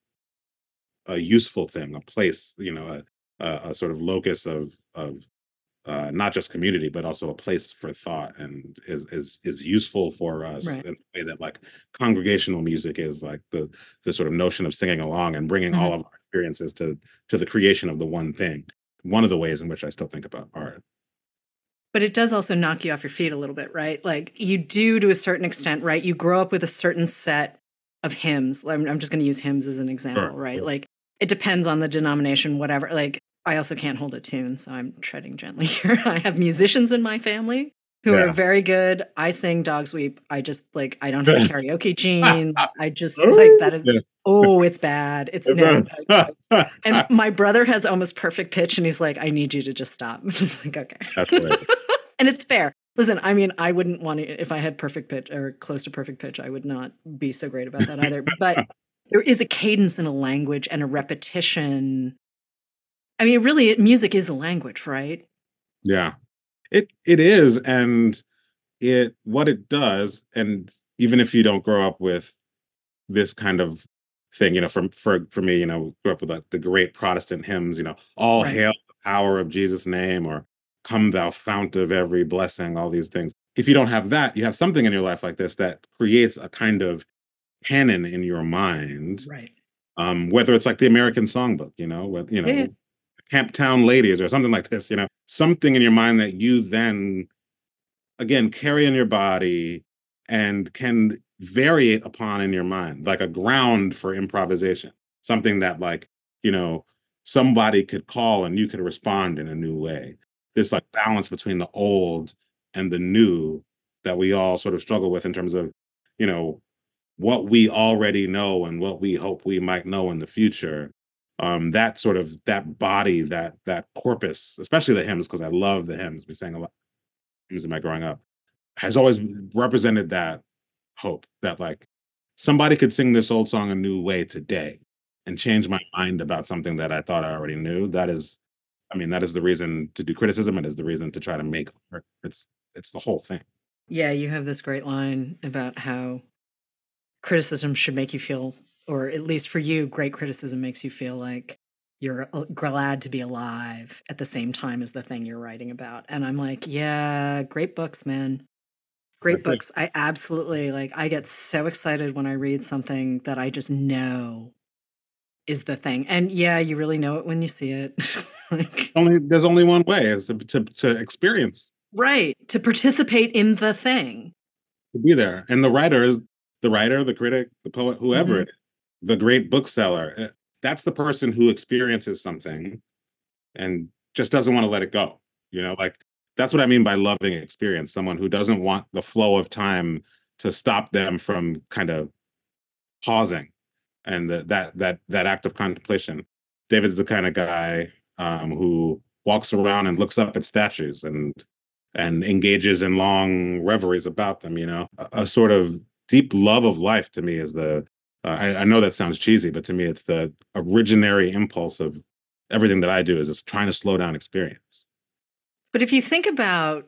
Speaker 2: a useful thing, a place, you know, a, a, a sort of locus of of uh, not just community, but also a place for thought, and is is is useful for us
Speaker 1: Right.
Speaker 2: in the way that like congregational music is like the the sort of notion of singing along and bringing all
Speaker 1: Mhm.
Speaker 2: of our experiences to to the creation of the one thing. One of the ways in which I still think about art.
Speaker 1: But it does also knock you off your feet a little bit, right? Like you do to a certain extent, right? You grow up with a certain set of hymns. I'm, I'm just going to use hymns as an
Speaker 2: Sure.
Speaker 1: example, right?
Speaker 2: Sure.
Speaker 1: Like it depends on the denomination, whatever. Like I also can't hold a tune, so I'm treading gently here. I have musicians in my family who are
Speaker 2: Yeah.
Speaker 1: very good. I sing Dogs Weep. I just like, I don't have a karaoke gene. I just like
Speaker 2: Oh,
Speaker 1: that is,
Speaker 2: yeah.
Speaker 1: oh, it's bad. It's no. And my brother has almost perfect pitch, and he's like, "I need you to just stop." I'm like, okay.
Speaker 2: That's hilarious.
Speaker 1: And it's fair. Listen, I mean, I wouldn't want to if I had perfect pitch or close to perfect pitch, I would not be so great about that either. But there is a cadence and a language and a repetition. I mean, really, it- music is a language, right?
Speaker 2: Yeah. It it is, and it what it does, and even if you don't grow up with this kind of thing, you know, for for for me, you know, grew up with like the great Protestant hymns, you know, all
Speaker 1: Right.
Speaker 2: hail the power of Jesus' name, or come thou fount of every blessing, all these things. If you don't have that, you have something in your life like this that creates a kind of canon in your mind.
Speaker 1: Right.
Speaker 2: Um, whether it's like the American Songbook, you know, with you
Speaker 1: Yeah. Yeah.
Speaker 2: know, Camptown Ladies or something like this, you know, something in your mind that you then again carry in your body and can variate upon in your mind, like a ground for improvisation, something that like, you know, somebody could call and you could respond in a new way. This like balance between the old and the new that we all sort of struggle with in terms of, you know, what we already know and what we hope we might know in the future. Um, that sort of that body, that that corpus, especially the hymns, because I love the hymns. We sang a lot of hymns in my growing up, has always represented that hope that like somebody could sing this old song a new way today and change my mind about something that I thought I already knew. That is, I mean, that is the reason to do criticism. It is the reason to try to make art. It's it's the whole thing.
Speaker 1: Yeah, you have this great line about how criticism should make you feel, or at least for you, great criticism makes you feel like you're uh, glad to be alive at the same time as the thing you're writing about. And I'm like, yeah, great books, man. Great
Speaker 2: That's it.
Speaker 1: books. I absolutely like, I get so excited when I read something that I just know is the thing. And yeah, you really know it when you see it. Like,
Speaker 2: Only there's only one way is to to, to experience,
Speaker 1: right. To participate in the thing.
Speaker 2: to be there. And the writer is the writer, the critic, the poet, whoever
Speaker 1: Mhm.
Speaker 2: it is, the great bookseller. eh, That's the person who experiences something and just doesn't want to let it go. You know, like that's what I mean by loving experience. Someone who doesn't want the flow of time to stop them from kind of pausing and the, that that that act of contemplation. David's the kind of guy um, who walks around and looks up at statues and and engages in long reveries about them. You know, a, a sort of deep love of life to me is the. Uh, I, I know that sounds cheesy, but to me, it's the originary impulse of everything that I do is just trying to slow down experience.
Speaker 1: But if you think about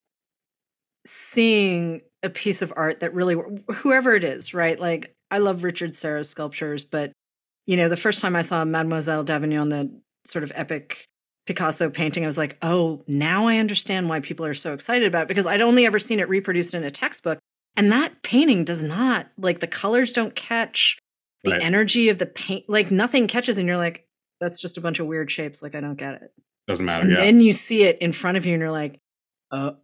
Speaker 1: seeing a piece of art that really, whoever it is, right? Like I love Richard Serra's sculptures, but you know, the first time I saw Mademoiselle d'Avignon, the sort of epic Picasso painting, I was like, oh, now I understand why people are so excited about it, because I'd only ever seen it reproduced in a textbook. And that painting does not, like, the colors don't catch, the
Speaker 2: Right?
Speaker 1: energy of the paint, like nothing catches. And you're like, that's just a bunch of weird shapes. Like, I don't get it.
Speaker 2: Doesn't matter.
Speaker 1: And
Speaker 2: Yeah.
Speaker 1: then you see it in front of you and you're like, oh,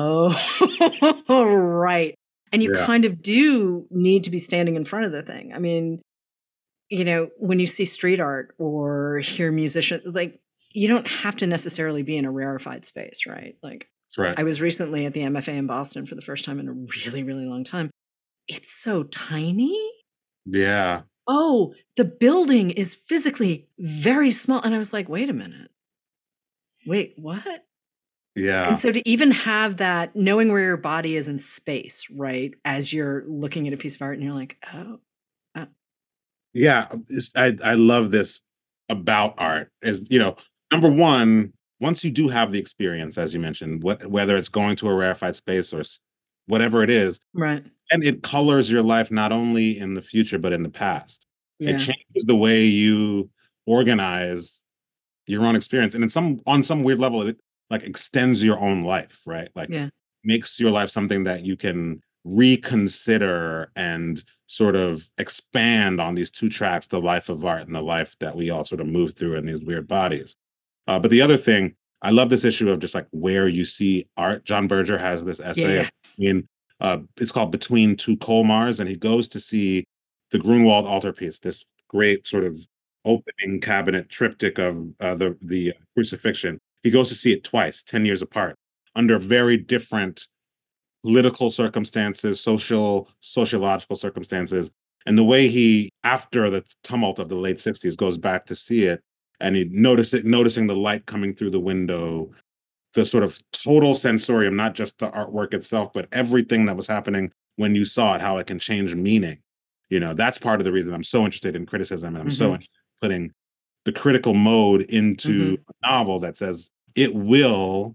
Speaker 1: oh, right. And you
Speaker 2: Yeah.
Speaker 1: kind of do need to be standing in front of the thing. I mean, you know, when you see street art or hear musicians, like you don't have to necessarily be in a rarefied space, right? Like
Speaker 2: That's right.
Speaker 1: I was recently at the M F A in Boston for the first time in a really, really long time. It's so tiny.
Speaker 2: Yeah.
Speaker 1: Oh, the building is physically very small. And I was like, wait a minute. Wait, what?
Speaker 2: Yeah.
Speaker 1: And so to even have that, knowing where your body is in space, right? As you're looking at a piece of art and you're like, oh, uh,
Speaker 2: Yeah, it's, I I love this about art. Is you know, number one, once you do have the experience, as you mentioned, what whether it's going to a rarefied space or s- whatever it is,
Speaker 1: right.
Speaker 2: and it colors your life not only in the future but in the past. It
Speaker 1: Yeah.
Speaker 2: changes the way you organize your own experience, and in some on some weird level, it like extends your own life, right? Like
Speaker 1: Yeah.
Speaker 2: makes your life something that you can reconsider and sort of expand on these two tracks, the life of art and the life that we all sort of move through in these weird bodies. Uh, but the other thing, I love this issue of just like where you see art. John Berger has this essay
Speaker 1: Yeah.
Speaker 2: of in uh, it's called Between Two Colmars, and he goes to see the Grunwald altarpiece, this great sort of opening cabinet triptych of uh, the the crucifixion. He goes to see it twice, ten years apart, under very different political circumstances, social, sociological circumstances. And the way he, after the tumult of the late sixties, goes back to see it and he notice it, noticing the light coming through the window, the sort of total sensorium, not just the artwork itself, but everything that was happening when you saw it, how it can change meaning. You know, that's part of the reason I'm so interested in criticism and I'm so
Speaker 1: Hmm.
Speaker 2: interested in putting the critical mode into
Speaker 1: Hmm.
Speaker 2: a novel that says it will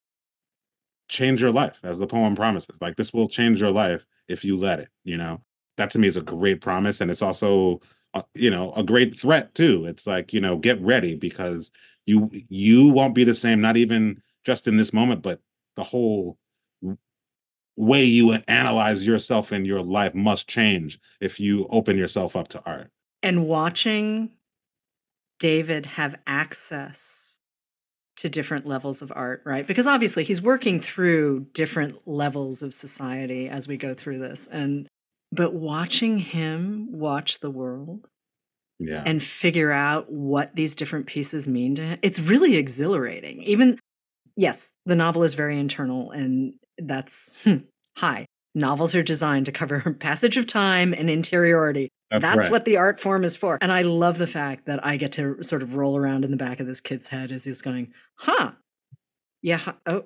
Speaker 2: change your life, as the poem promises. Like this will change your life if you let it. You know, that to me is a great promise, and it's also, uh, you know, a great threat too. It's like you know, get ready because you you won't be the same. Not even just in this moment, but the whole w- way you analyze yourself and your life must change if you open yourself up to art.
Speaker 1: And watching David have access to different levels of art, right? Because obviously he's working through different levels of society as we go through this. And But watching him watch the world
Speaker 2: Yeah.
Speaker 1: and figure out what these different pieces mean to him, it's really exhilarating. Even, yes, the novel is very internal, and that's hmm, hi. Novels are designed to cover passage of time and interiority.
Speaker 2: That's
Speaker 1: That's
Speaker 2: right.
Speaker 1: what the art form is for. And I love the fact that I get to sort of roll around in the back of this kid's head as he's going, huh, yeah, huh, oh.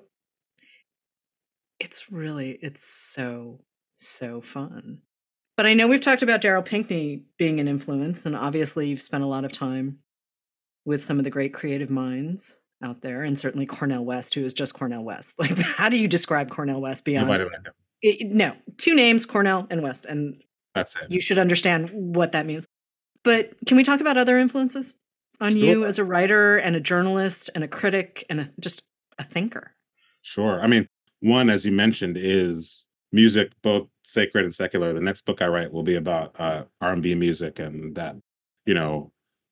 Speaker 1: It's really, it's so, so fun. But I know we've talked about Daryl Pinckney being an influence, and obviously you've spent a lot of time with some of the great creative minds out there, and certainly Cornel West, who is just Cornel West. Like, how do you describe Cornel West beyond?
Speaker 2: Nobody would know.
Speaker 1: It, no, two names, Cornel and West, and
Speaker 2: That's it.
Speaker 1: you should understand what that means. But can we talk about other influences on
Speaker 2: Sure.
Speaker 1: you as a writer and a journalist and a critic and a, just a thinker?
Speaker 2: Sure. I mean, one, as you mentioned, is music, both sacred and secular. The next book I write will be about uh, R and B music, and that, you know,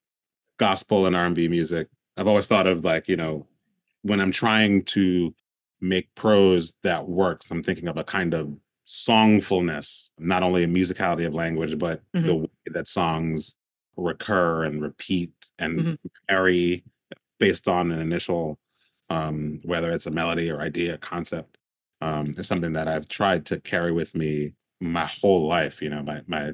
Speaker 2: gospel and R and B music. I've always thought of, like, you know, when I'm trying to make prose that works, I'm thinking of a kind of songfulness, not only a musicality of language, but
Speaker 1: Mhm.
Speaker 2: the way that songs recur and repeat and
Speaker 1: Mhm.
Speaker 2: vary based on an initial, um, whether it's a melody or idea, concept, um, is something that I've tried to carry with me my whole life. You know, my my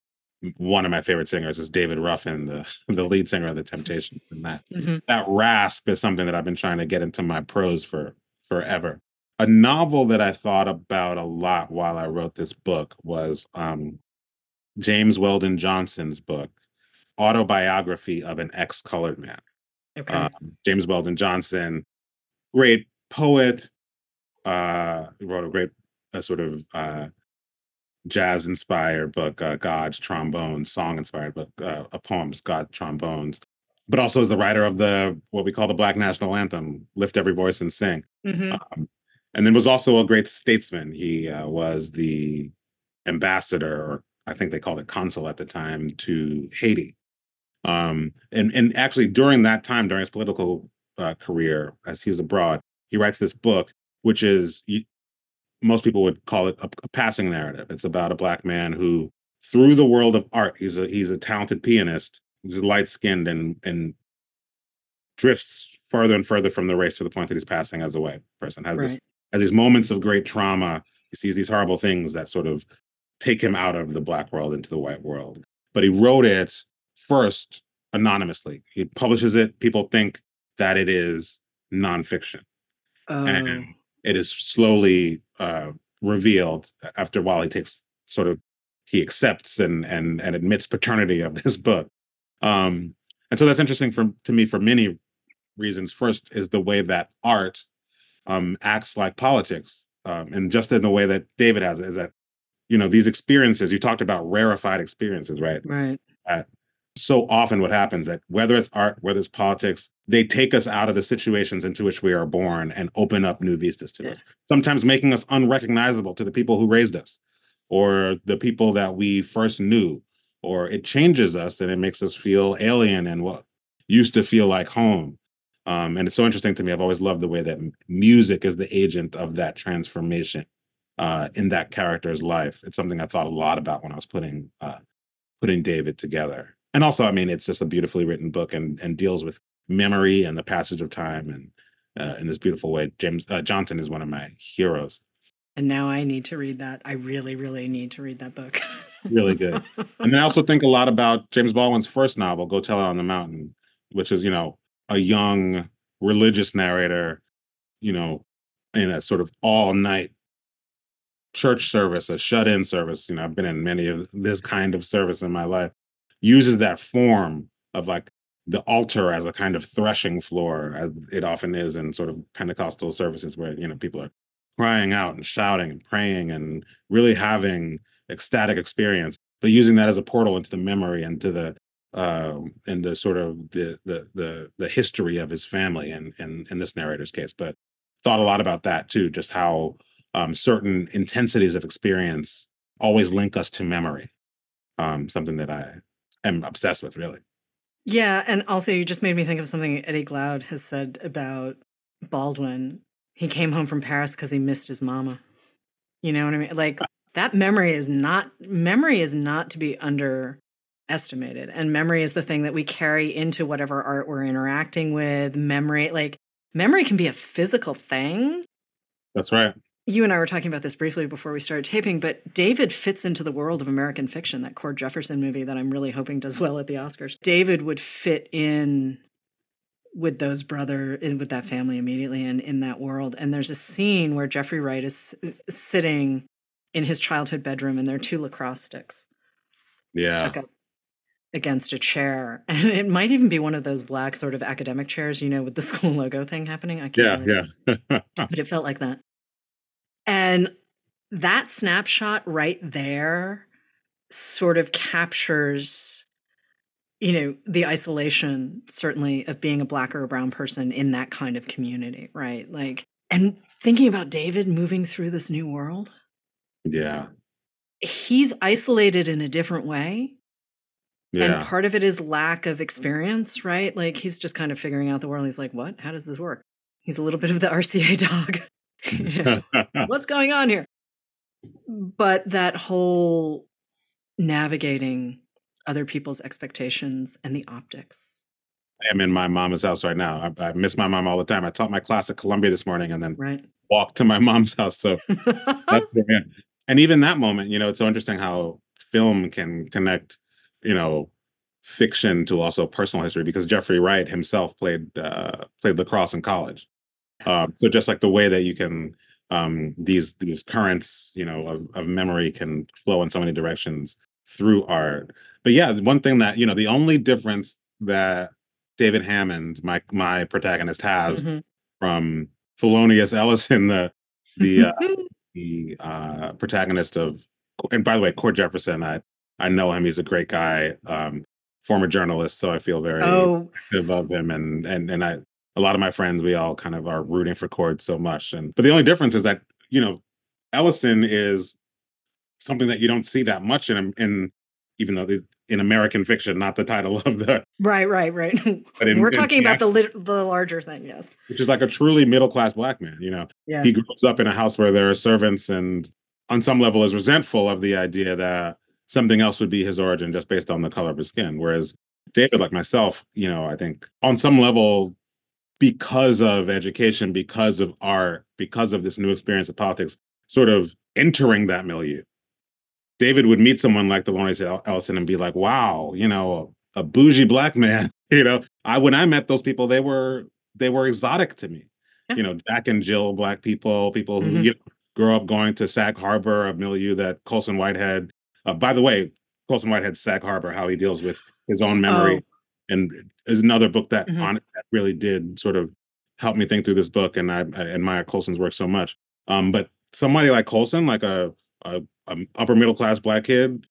Speaker 2: one of my favorite singers is David Ruffin, the the lead singer of the Temptations, and that
Speaker 1: Mhm.
Speaker 2: that rasp is something that I've been trying to get into my prose for forever. A novel that I thought about a lot while I wrote this book was um, James Weldon Johnson's book, Autobiography of an Ex-Colored Man.
Speaker 1: Okay.
Speaker 2: Um, James Weldon Johnson, great poet, uh, wrote a great uh, sort of uh, jazz-inspired book, uh, God's Trombones, song-inspired book, uh, of poems, God Trombones, but also is the writer of the what we call the Black National Anthem, Lift Every Voice and Sing.
Speaker 1: Mhm.
Speaker 2: Um, and then was also a great statesman. He uh, was the ambassador, or I think they called it consul at the time, to Haiti. Um, and and actually during that time, during his political uh, career, as he was abroad, he writes this book, which is y- most people would call it a, a passing narrative. It's about a black man who, through the world of art, he's a he's a talented pianist. He's light skinned and and drifts further and further from the race to the point that he's passing as a white person. Has this
Speaker 1: Right.
Speaker 2: has these moments of great trauma. He sees these horrible things that sort of take him out of the black world into the white world. But he wrote it first anonymously. He publishes it. People think that it is nonfiction, and
Speaker 1: Oh.
Speaker 2: it is slowly uh, revealed after a while. He takes sort of he accepts and and and admits paternity of this book, um, and so that's interesting for to me for many reasons. First is the way that art um, acts like politics, um, and just in the way that David has it, is that you know these experiences you talked about rarefied experiences, right?
Speaker 1: Right.
Speaker 2: Uh, so often what happens that whether it's art, whether it's politics, they take us out of the situations into which we are born and open up new vistas to
Speaker 1: Yeah.
Speaker 2: us, sometimes making us unrecognizable to the people who raised us or the people that we first knew, or it changes us and it makes us feel alien and what used to feel like home. Um, and it's so interesting to me. I've always loved the way that m- music is the agent of that transformation uh, in that character's life. It's something I thought a lot about when I was putting uh, putting David together. And also, I mean, it's just a beautifully written book and and deals with memory and the passage of time and uh, in this beautiful way. James uh, Johnson is one of my heroes.
Speaker 1: And now I need to read that. I really, really need to read that book.
Speaker 2: Really good. And then I also think a lot about James Baldwin's first novel, Go Tell It on the Mountain, which is, you know, a young religious narrator, you know, in a sort of all night church service, a shut in service. You know, I've been in many of this kind of service in my life, uses that form of like the altar as a kind of threshing floor, as it often is in sort of Pentecostal services where, you know, people are crying out and shouting and praying and really having ecstatic experience, but using that as a portal into the memory and to the um and the sort of the the the the history of his family and and in this narrator's case. But thought a lot about that too, just how um, certain intensities of experience always link us to memory. Um, something that I am obsessed with, really.
Speaker 1: Yeah, and also you just made me think of something Eddie Glaude has said about Baldwin. He came home from Paris because he missed his mama. You know what I mean? Like, that memory is not memory is not to be underestimated. And memory is the thing that we carry into whatever art we're interacting with. Memory, like memory can be a physical thing.
Speaker 2: That's right.
Speaker 1: You and I were talking about this briefly before we started taping, but David fits into the world of American Fiction, that Cord Jefferson movie that I'm really hoping does well at the Oscars. David would fit in with those brother, in with that family immediately and in that world. And there's a scene where Jeffrey Wright is sitting in his childhood bedroom and there are two lacrosse sticks
Speaker 2: Yeah.
Speaker 1: stuck up against a chair. And it might even be one of those black sort of academic chairs, you know, with the school logo thing happening. I can't
Speaker 2: Yeah,
Speaker 1: really,
Speaker 2: yeah.
Speaker 1: but it felt like that. And that snapshot right there sort of captures, you know, the isolation, certainly, of being a black or a brown person in that kind of community, right? Like, and thinking about David moving through this new world,
Speaker 2: Yeah.
Speaker 1: he's isolated in a different way. And
Speaker 2: Yeah.
Speaker 1: part of it is lack of experience, right? Like, he's just kind of figuring out the world. He's like, what? How does this work? He's a little bit of the R C A dog. You know, what's going on here? But that whole navigating other people's expectations and the optics.
Speaker 2: I'm in my mama's house right now. I, I miss my mom all the time. I taught my class at Columbia this morning and then
Speaker 1: Right.
Speaker 2: walked to my mom's house. So that's the, yeah. And even that moment, you know, it's so interesting how film can connect, you know, fiction to also personal history, because Jeffrey Wright himself played uh, played lacrosse in college. Um, so just like the way that you can um, these these currents, you know, of, of memory can flow in so many directions through art. But yeah, one thing that, you know, the only difference that David Hammond, my my protagonist, has
Speaker 1: Mhm.
Speaker 2: from Thelonious Ellison, the the uh, the uh, protagonist of, and by the way, Cord Jefferson, I I know him. He's a great guy, um, former journalist, so I feel very
Speaker 1: Oh,
Speaker 2: protective of him, and and and I, a lot of my friends, we all kind of are rooting for Cord so much. And but the only difference is that, you know, Ellison is something that you don't see that much in in even though the, in American Fiction, not the title of the,
Speaker 1: right, right, right.
Speaker 2: but in,
Speaker 1: We're
Speaker 2: in
Speaker 1: talking
Speaker 2: the
Speaker 1: about the
Speaker 2: actual,
Speaker 1: lit- the larger thing, yes.
Speaker 2: which is like a truly middle class black man. You know,
Speaker 1: Yeah.
Speaker 2: he grows up in a house where there are servants, and on some level is resentful of the idea that something else would be his origin just based on the color of his skin. Whereas David, like myself, you know, I think on some level, because of education, because of art, because of this new experience of politics, sort of entering that milieu, David would meet someone like Thelonious El- Ellison and be like, "Wow, you know, a, a bougie black man." You know, I when I met those people, they were they were exotic to me.
Speaker 1: Yeah.
Speaker 2: You know, Jack and Jill, black people, people who
Speaker 1: Mhm.
Speaker 2: you know, grow up going to Sag Harbor, a milieu that Colson Whitehead. Uh, by the way, Colson Whitehead's Sag Harbor, how he deals with his own
Speaker 1: Oh,
Speaker 2: memory, and is another book that
Speaker 1: mhm.
Speaker 2: on that really did sort of help me think through this book. And I, I admire Colson's work so much. Um, but somebody like Colson, like a a, a upper middle class black kid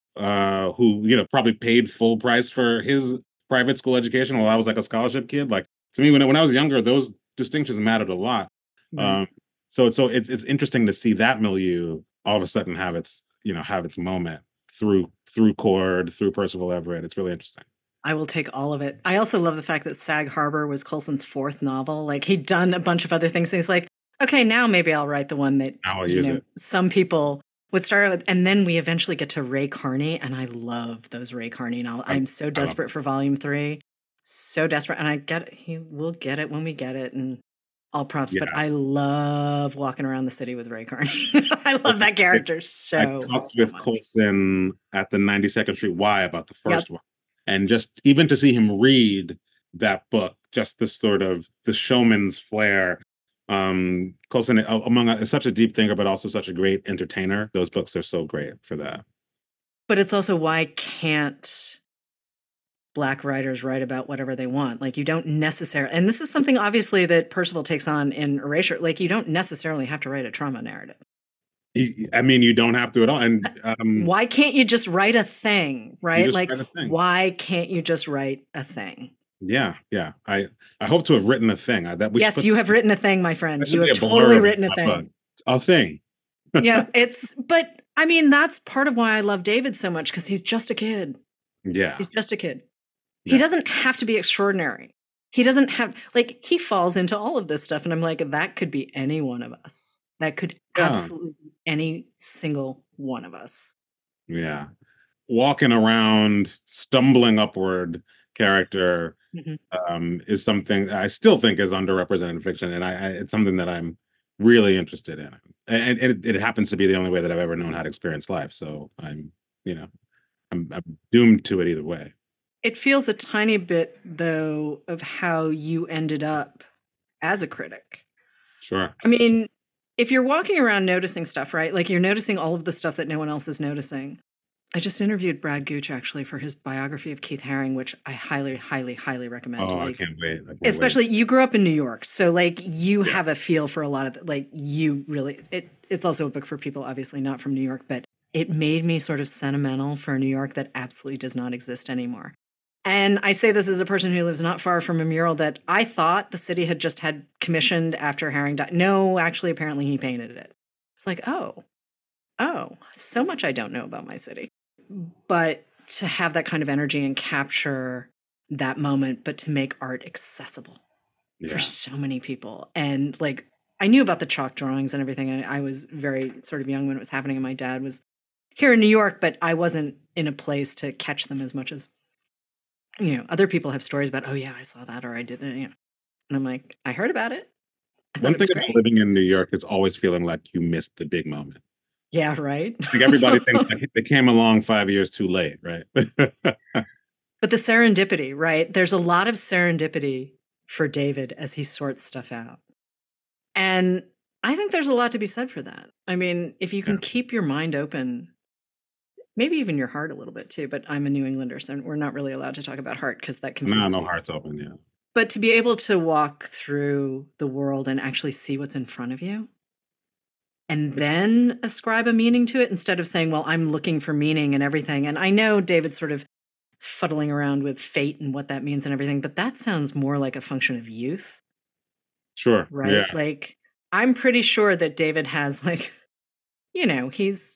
Speaker 2: uh, who, you know, probably paid full price for his private school education while I was like a scholarship kid. Like to me, when I- when I was younger, those distinctions mattered a lot.
Speaker 1: Right.
Speaker 2: Um, so so it's it's interesting to see that milieu all of a sudden have its, you know, have its moment through through Cord, through Percival Everett. It's really interesting.
Speaker 1: I will take all of it. I also love the fact that Sag Harbor was Colson's fourth novel. Like, he'd done a bunch of other things. And he's like, okay, now maybe I'll write the one that,
Speaker 2: Now I'll
Speaker 1: you
Speaker 2: use
Speaker 1: know,
Speaker 2: it.
Speaker 1: some people would start with. And then we eventually get to Ray Carney. And I love those Ray Carney novels.
Speaker 2: I,
Speaker 1: I'm so
Speaker 2: I love
Speaker 1: desperate for volume three. So desperate. And I get it. He will get it when we get it. And all props.
Speaker 2: yeah.
Speaker 1: But I love walking around the city with Ray Carney. I love that
Speaker 2: I,
Speaker 1: character
Speaker 2: I
Speaker 1: so,
Speaker 2: talked
Speaker 1: so
Speaker 2: with
Speaker 1: much.
Speaker 2: Colson at the ninety-second Street Y about the
Speaker 1: Yep.
Speaker 2: first one. And just even to see him read that book, just the sort of the showman's flair. Um, Colson, a- among is such a deep thinker, but also such a great entertainer. Those books are so great for that.
Speaker 1: But it's also, why can't black writers write about whatever they want? Like, you don't necessarily, and this is something obviously that Percival takes on in Erasure, like, you don't necessarily have to write a trauma narrative.
Speaker 2: He- I mean, you don't have to at all. And um,
Speaker 1: Why can't you just write a thing,
Speaker 2: you
Speaker 1: right?
Speaker 2: just
Speaker 1: Like,
Speaker 2: write a thing.
Speaker 1: why can't you just write a thing?
Speaker 2: Yeah, yeah. I I hope to have written a thing. I, that we should
Speaker 1: Yes,
Speaker 2: put
Speaker 1: you have written a thing, my
Speaker 2: that
Speaker 1: friend.
Speaker 2: should
Speaker 1: You
Speaker 2: be
Speaker 1: have
Speaker 2: a
Speaker 1: totally
Speaker 2: blurb of
Speaker 1: written a
Speaker 2: my book.
Speaker 1: thing.
Speaker 2: A thing.
Speaker 1: Yeah, it's, but I mean, that's part of why I love David so much, because he's just a kid.
Speaker 2: Yeah.
Speaker 1: He's just a kid. He
Speaker 2: Yeah.
Speaker 1: doesn't have to be extraordinary. He doesn't have, like, he falls into all of this stuff. And I'm like, that could be any one of us. That could
Speaker 2: Yeah.
Speaker 1: absolutely be any single one of us.
Speaker 2: Yeah. Walking around, stumbling upward character
Speaker 1: Mhm.
Speaker 2: um, is something I still think is underrepresented in fiction, and I, I it's something that I'm really interested in, and, and it, it happens to be the only way that I've ever known how to experience life. So I'm, you know, I'm, I'm doomed to it either way.
Speaker 1: It feels a tiny bit, though, of how you ended up as a critic.
Speaker 2: Sure.
Speaker 1: I mean, if you're walking around noticing stuff, right? Like you're noticing all of the stuff that no one else is noticing. I just interviewed Brad Gooch actually for his biography of Keith Haring, which I highly, highly, highly recommend.
Speaker 2: Oh, I
Speaker 1: Like,
Speaker 2: can't wait. I can't
Speaker 1: especially
Speaker 2: wait.
Speaker 1: you grew up in New York, so like you
Speaker 2: Yeah.
Speaker 1: have a feel for a lot of the, like you really. It it's also a book for people obviously not from New York, but it made me sort of sentimental for a New York that absolutely does not exist anymore. And I say this as a person who lives not far from a mural that I thought the city had just had commissioned after Haring died. No, actually, apparently he painted it. It's like, oh, oh, so much I don't know about my city. But to have that kind of energy and capture that moment, but to make art accessible for
Speaker 2: Yeah.
Speaker 1: so many people. And like, I knew about the chalk drawings and everything. And I was very sort of young when it was happening. And my dad was here in New York, but I wasn't in a place to catch them as much as, you know, other people have stories about, oh, yeah, I saw that or I did it. You know. And I'm like, I heard about it. I thought
Speaker 2: One
Speaker 1: it
Speaker 2: thing
Speaker 1: was
Speaker 2: about
Speaker 1: great.
Speaker 2: living in New York is always feeling like you missed the big moment.
Speaker 1: Yeah, right.
Speaker 2: Like everybody thinks like they came along five years too late, right?
Speaker 1: But the serendipity, right? There's a lot of serendipity for David as he sorts stuff out. And I think there's a lot to be said for that. I mean, if you
Speaker 2: Yeah.
Speaker 1: can keep your mind open, maybe even your heart a little bit too, but I'm a New Englander, so we're not really allowed to talk about heart because that
Speaker 2: No,
Speaker 1: confuses
Speaker 2: no
Speaker 1: people.
Speaker 2: hearts open. Yeah.
Speaker 1: But to be able to walk through the world and actually see what's in front of you and then ascribe a meaning to it instead of saying, well, I'm looking for meaning and everything. And I know David's sort of fuddling around with fate and what that means and everything, but that sounds more like a function of youth,
Speaker 2: Sure.
Speaker 1: right?
Speaker 2: Yeah.
Speaker 1: Like, I'm pretty sure that David has, like, you know, he's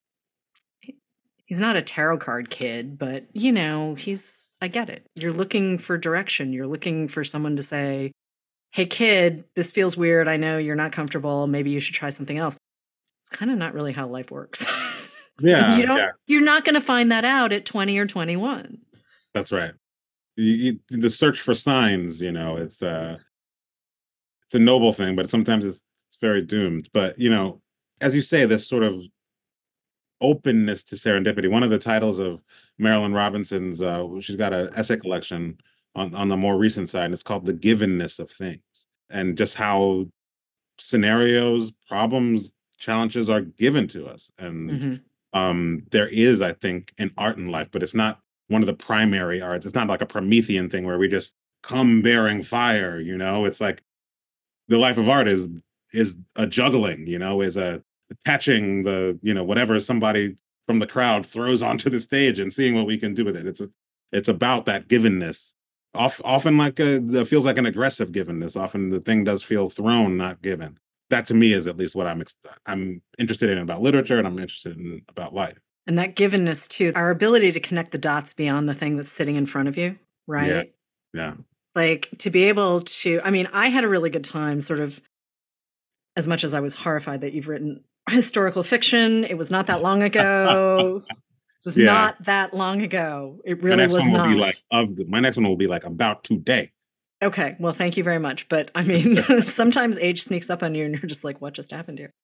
Speaker 1: he's not a tarot card kid, but you know, he's I get it. You're looking for direction. You're looking for someone to say, "Hey kid, this feels weird. I know you're not comfortable. Maybe you should try something else." It's kind of not really how life works. And you
Speaker 2: Yeah.
Speaker 1: don't
Speaker 2: Yeah.
Speaker 1: you're not going to find that out at twenty or twenty-one.
Speaker 2: That's right. You, you, the search for signs, you know, it's uh it's a noble thing, but sometimes it's it's very doomed. But you know, as you say, this sort of openness to serendipity. One of the titles of Marilyn Robinson's, uh, she's got an essay collection on on the more recent side, and it's called "The Givenness of Things," and just how scenarios, problems, challenges are given to us. And
Speaker 1: Mhm.
Speaker 2: um, there is, I think, an art in life, but it's not one of the primary arts. It's not like a Promethean thing where we just come bearing fire. You know, it's like the life of art is is a juggling. You know, is a catching the you know whatever somebody from the crowd throws onto the stage and seeing what we can do with it. It's a, it's about that givenness. Off, often like a, it feels like an aggressive givenness. Often the thing does feel thrown, not given. That to me is at least what I'm ex- I'm interested in about literature, and I'm interested in about life.
Speaker 1: And that givenness too, our ability to connect the dots beyond the thing that's sitting in front of you,
Speaker 2: Yeah,
Speaker 1: right?
Speaker 2: yeah.
Speaker 1: Like to be able to, I mean, I had a really good time sort of as much as I was horrified that you've written historical fiction. It was not that long ago. This was
Speaker 2: Yeah.
Speaker 1: not that long ago. It
Speaker 2: My
Speaker 1: really
Speaker 2: next
Speaker 1: was
Speaker 2: one will be like
Speaker 1: not.
Speaker 2: of my next one will be like about today.
Speaker 1: Okay, well, thank you very much. But I mean, sometimes age sneaks up on you and you're just like, what just happened here?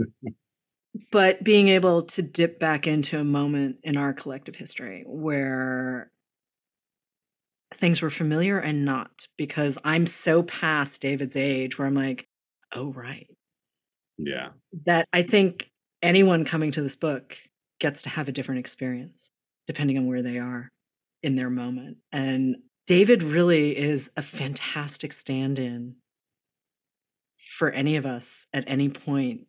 Speaker 1: But being able to dip back into a moment in our collective history where things were familiar and not, because I'm so past David's age where I'm like, oh, right.
Speaker 2: Yeah.
Speaker 1: That I think anyone coming to this book gets to have a different experience depending on where they are in their moment. And David really is a fantastic stand in for any of us at any point.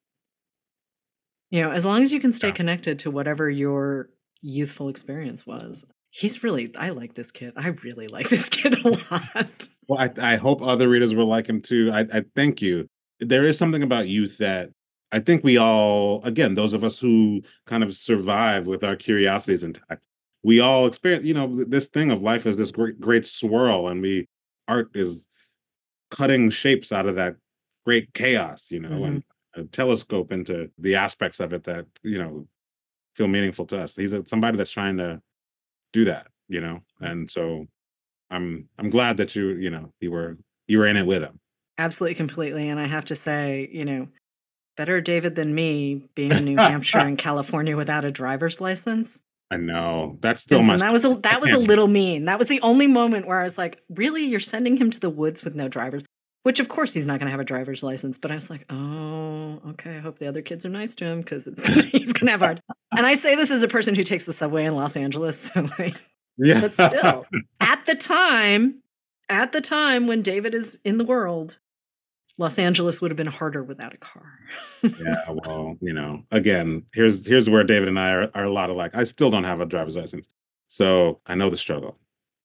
Speaker 1: You know, as long as you can stay
Speaker 2: Yeah.
Speaker 1: connected to whatever your youthful experience was. He's really, I like this kid. I really like this kid a lot.
Speaker 2: Well, I, I hope other readers will like him too. I, I thank you. There is something about youth that I think we all, again, those of us who kind of survive with our curiosities intact, we all experience, you know, this thing of life is this great, great swirl, and we art is cutting shapes out of that great chaos, you know,
Speaker 1: Hmm.
Speaker 2: and a telescope into the aspects of it that, you know, feel meaningful to us. He's a, somebody that's trying to do that, you know, and so I'm I'm glad that you you know you were you were in it with him.
Speaker 1: Absolutely, completely. And I have to say, you know, better David than me being in New Hampshire and California without a driver's license.
Speaker 2: I know that's still
Speaker 1: Vincent,
Speaker 2: my
Speaker 1: that was a that was a little mean. That was the only moment where I was like, really, you're sending him to the woods with no driver's, which of course he's not going to have a driver's license. But I was like, oh, okay. I hope the other kids are nice to him because it's gonna, he's going to have hard. And I say this as a person who takes the subway in Los Angeles. So like,
Speaker 2: yeah,
Speaker 1: but still, at the time, at the time when David is in the world, Los Angeles would have been harder without a car.
Speaker 2: Yeah, well, you know, again, here's here's where David and I are, are a lot alike. I still don't have a driver's license, so I know the struggle.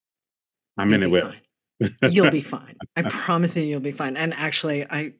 Speaker 2: I'm
Speaker 1: You'll
Speaker 2: in it
Speaker 1: be
Speaker 2: with.
Speaker 1: fine. You'll be fine. I promise you, you'll be fine. And actually, I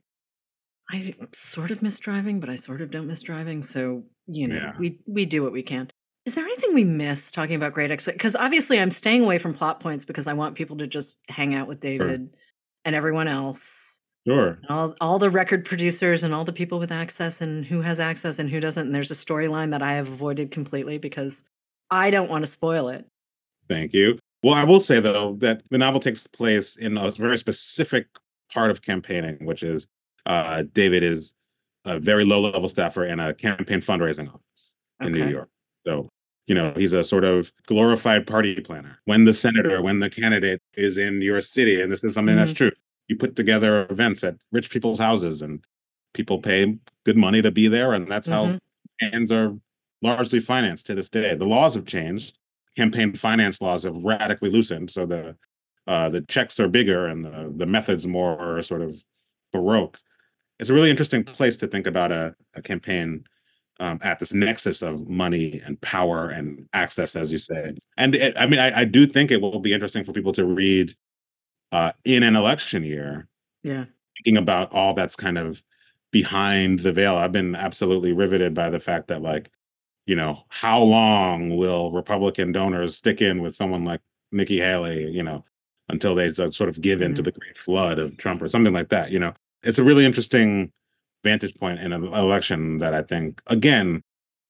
Speaker 1: I sort of miss driving, but I sort of don't miss driving. So you know,
Speaker 2: Yeah.
Speaker 1: we we do what we can. Is there anything we miss talking about Great Expectations? Because obviously, I'm staying away from plot points because I want people to just hang out with David and everyone else.
Speaker 2: Sure.
Speaker 1: All all the record producers and all the people with access and who has access and who doesn't. And there's a storyline that I have avoided completely because I don't want to spoil it.
Speaker 2: Thank you. Well, I will say though that the novel takes place in a very specific part of campaigning, which is uh, David is a very low-level staffer in a campaign fundraising office in New
Speaker 1: Okay.
Speaker 2: York. So, you know, he's a sort of glorified party planner. When the senator, when the candidate is in your city, and this is something that's
Speaker 1: Mhm.
Speaker 2: true, you put together events at rich people's houses and people pay good money to be there. And that's how
Speaker 1: Mhm.
Speaker 2: campaigns are largely financed to this day. The laws have changed. Campaign finance laws have radically loosened. So the uh, the checks are bigger and the, the methods more sort of baroque. It's a really interesting place to think about a, a campaign um, at this nexus of money and power and access, as you say. And it, I mean, I, I do think it will be interesting for people to read uh, in an election year,
Speaker 1: Yeah.
Speaker 2: thinking about all that's kind of behind the veil. I've been absolutely riveted by the fact that, like, you know, how long will Republican donors stick in with someone like Nikki Haley, you know, until they sort of give in to
Speaker 1: Mhm.
Speaker 2: the great flood of Trump or something like that, you know? It's a really interesting vantage point in an election that I think, again,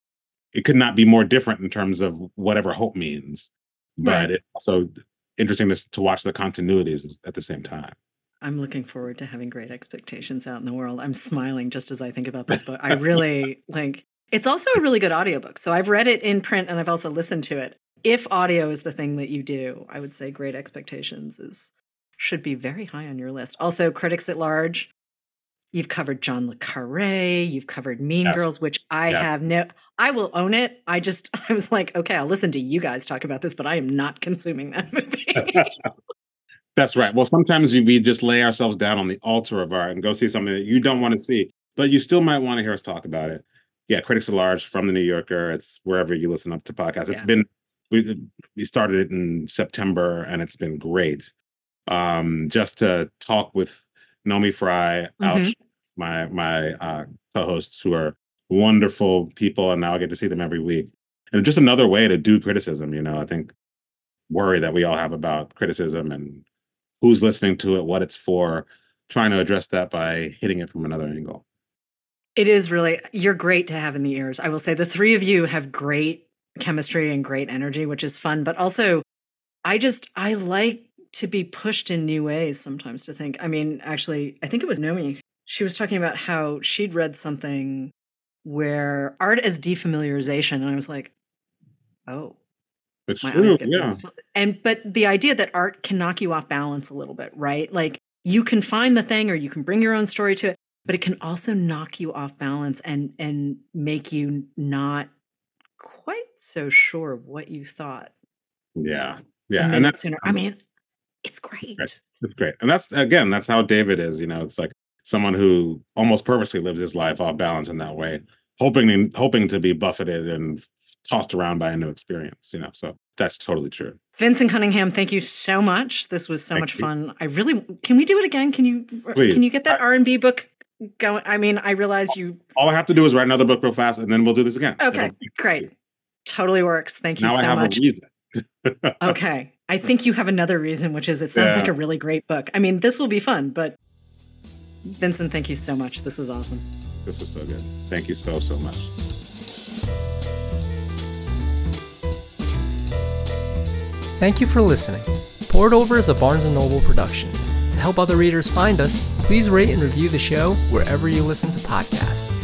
Speaker 2: it could not be more different in terms of whatever hope means,
Speaker 1: Right.
Speaker 2: but it's also interesting to, to watch the continuities at the same time.
Speaker 1: I'm looking forward to having Great Expectations out in the world. I'm smiling just as I think about this book. I really like it's also a really good audiobook. So I've read it in print and I've also listened to it. If audio is the thing that you do, I would say Great Expectations is should be very high on your list. Also, critics at large, you've covered John le Carre, you've covered Mean
Speaker 2: Yes.
Speaker 1: Girls, which I
Speaker 2: Yeah.
Speaker 1: have no I will own it. I just I was like, okay, I'll listen to you guys talk about this, but I am not consuming that movie.
Speaker 2: That's right. Well, sometimes you, we just lay ourselves down on the altar of art and go see something that you don't want to see, but you still might want to hear us talk about it. Yeah, Critics at Large from the New Yorker. It's wherever you listen up to podcasts. It's
Speaker 1: Yeah.
Speaker 2: been we we started it in September and it's been great. Um, just to talk with Nomi Fry, Alex,
Speaker 1: Mhm.
Speaker 2: my my uh, co-hosts who are wonderful people, and now I get to see them every week. And just another way to do criticism. You know, I think worry that we all have about criticism and who's listening to it, what it's for, trying to address that by hitting it from another angle.
Speaker 1: It is really you're great to have in the ears. I will say the three of you have great chemistry and great energy, which is fun, but also I just I like to be pushed in new ways sometimes to think. I mean, actually, I think it was Nomi. She was talking about how she'd read something where art as defamiliarization, and I was like, "Oh,
Speaker 2: It's
Speaker 1: my
Speaker 2: true.
Speaker 1: eyes get big."
Speaker 2: Yeah.
Speaker 1: still." And but the idea that art can knock you off balance a little bit, right? Like you can find the thing or you can bring your own story to it, but it can also knock you off balance and and make you not quite so sure of what you thought
Speaker 2: Yeah.
Speaker 1: a
Speaker 2: Yeah. And
Speaker 1: minute
Speaker 2: that's
Speaker 1: sooner. I mean, it's
Speaker 2: great.
Speaker 1: great.
Speaker 2: It's great. And that's again, that's how David is. You know, it's like someone who almost purposely lives his life off balance in that way, hoping hoping to be buffeted and tossed around by a new experience. You know, so that's totally true.
Speaker 1: Vincent Cunningham, thank you so much. This was so
Speaker 2: Thank
Speaker 1: much
Speaker 2: you.
Speaker 1: fun. I really can we do it again? Can you
Speaker 2: Please.
Speaker 1: can you get that R and B book going? I mean, I realize you
Speaker 2: All I have to do is write another book real fast, and then we'll do this again.
Speaker 1: Okay,
Speaker 2: It'll be
Speaker 1: great.
Speaker 2: easy.
Speaker 1: Totally works. Thank you
Speaker 2: Now I
Speaker 1: so
Speaker 2: have
Speaker 1: much.
Speaker 2: a reason.
Speaker 1: Okay. I think you have another reason, which is it sounds
Speaker 2: Yeah.
Speaker 1: like a really great book. I mean, this will be fun, but Vincent, thank you so much. This was awesome.
Speaker 2: This was so good. Thank you so, so much.
Speaker 3: Thank you for listening. Poured Over is a Barnes and Noble production. To help other readers find us, please rate and review the show wherever you listen to podcasts.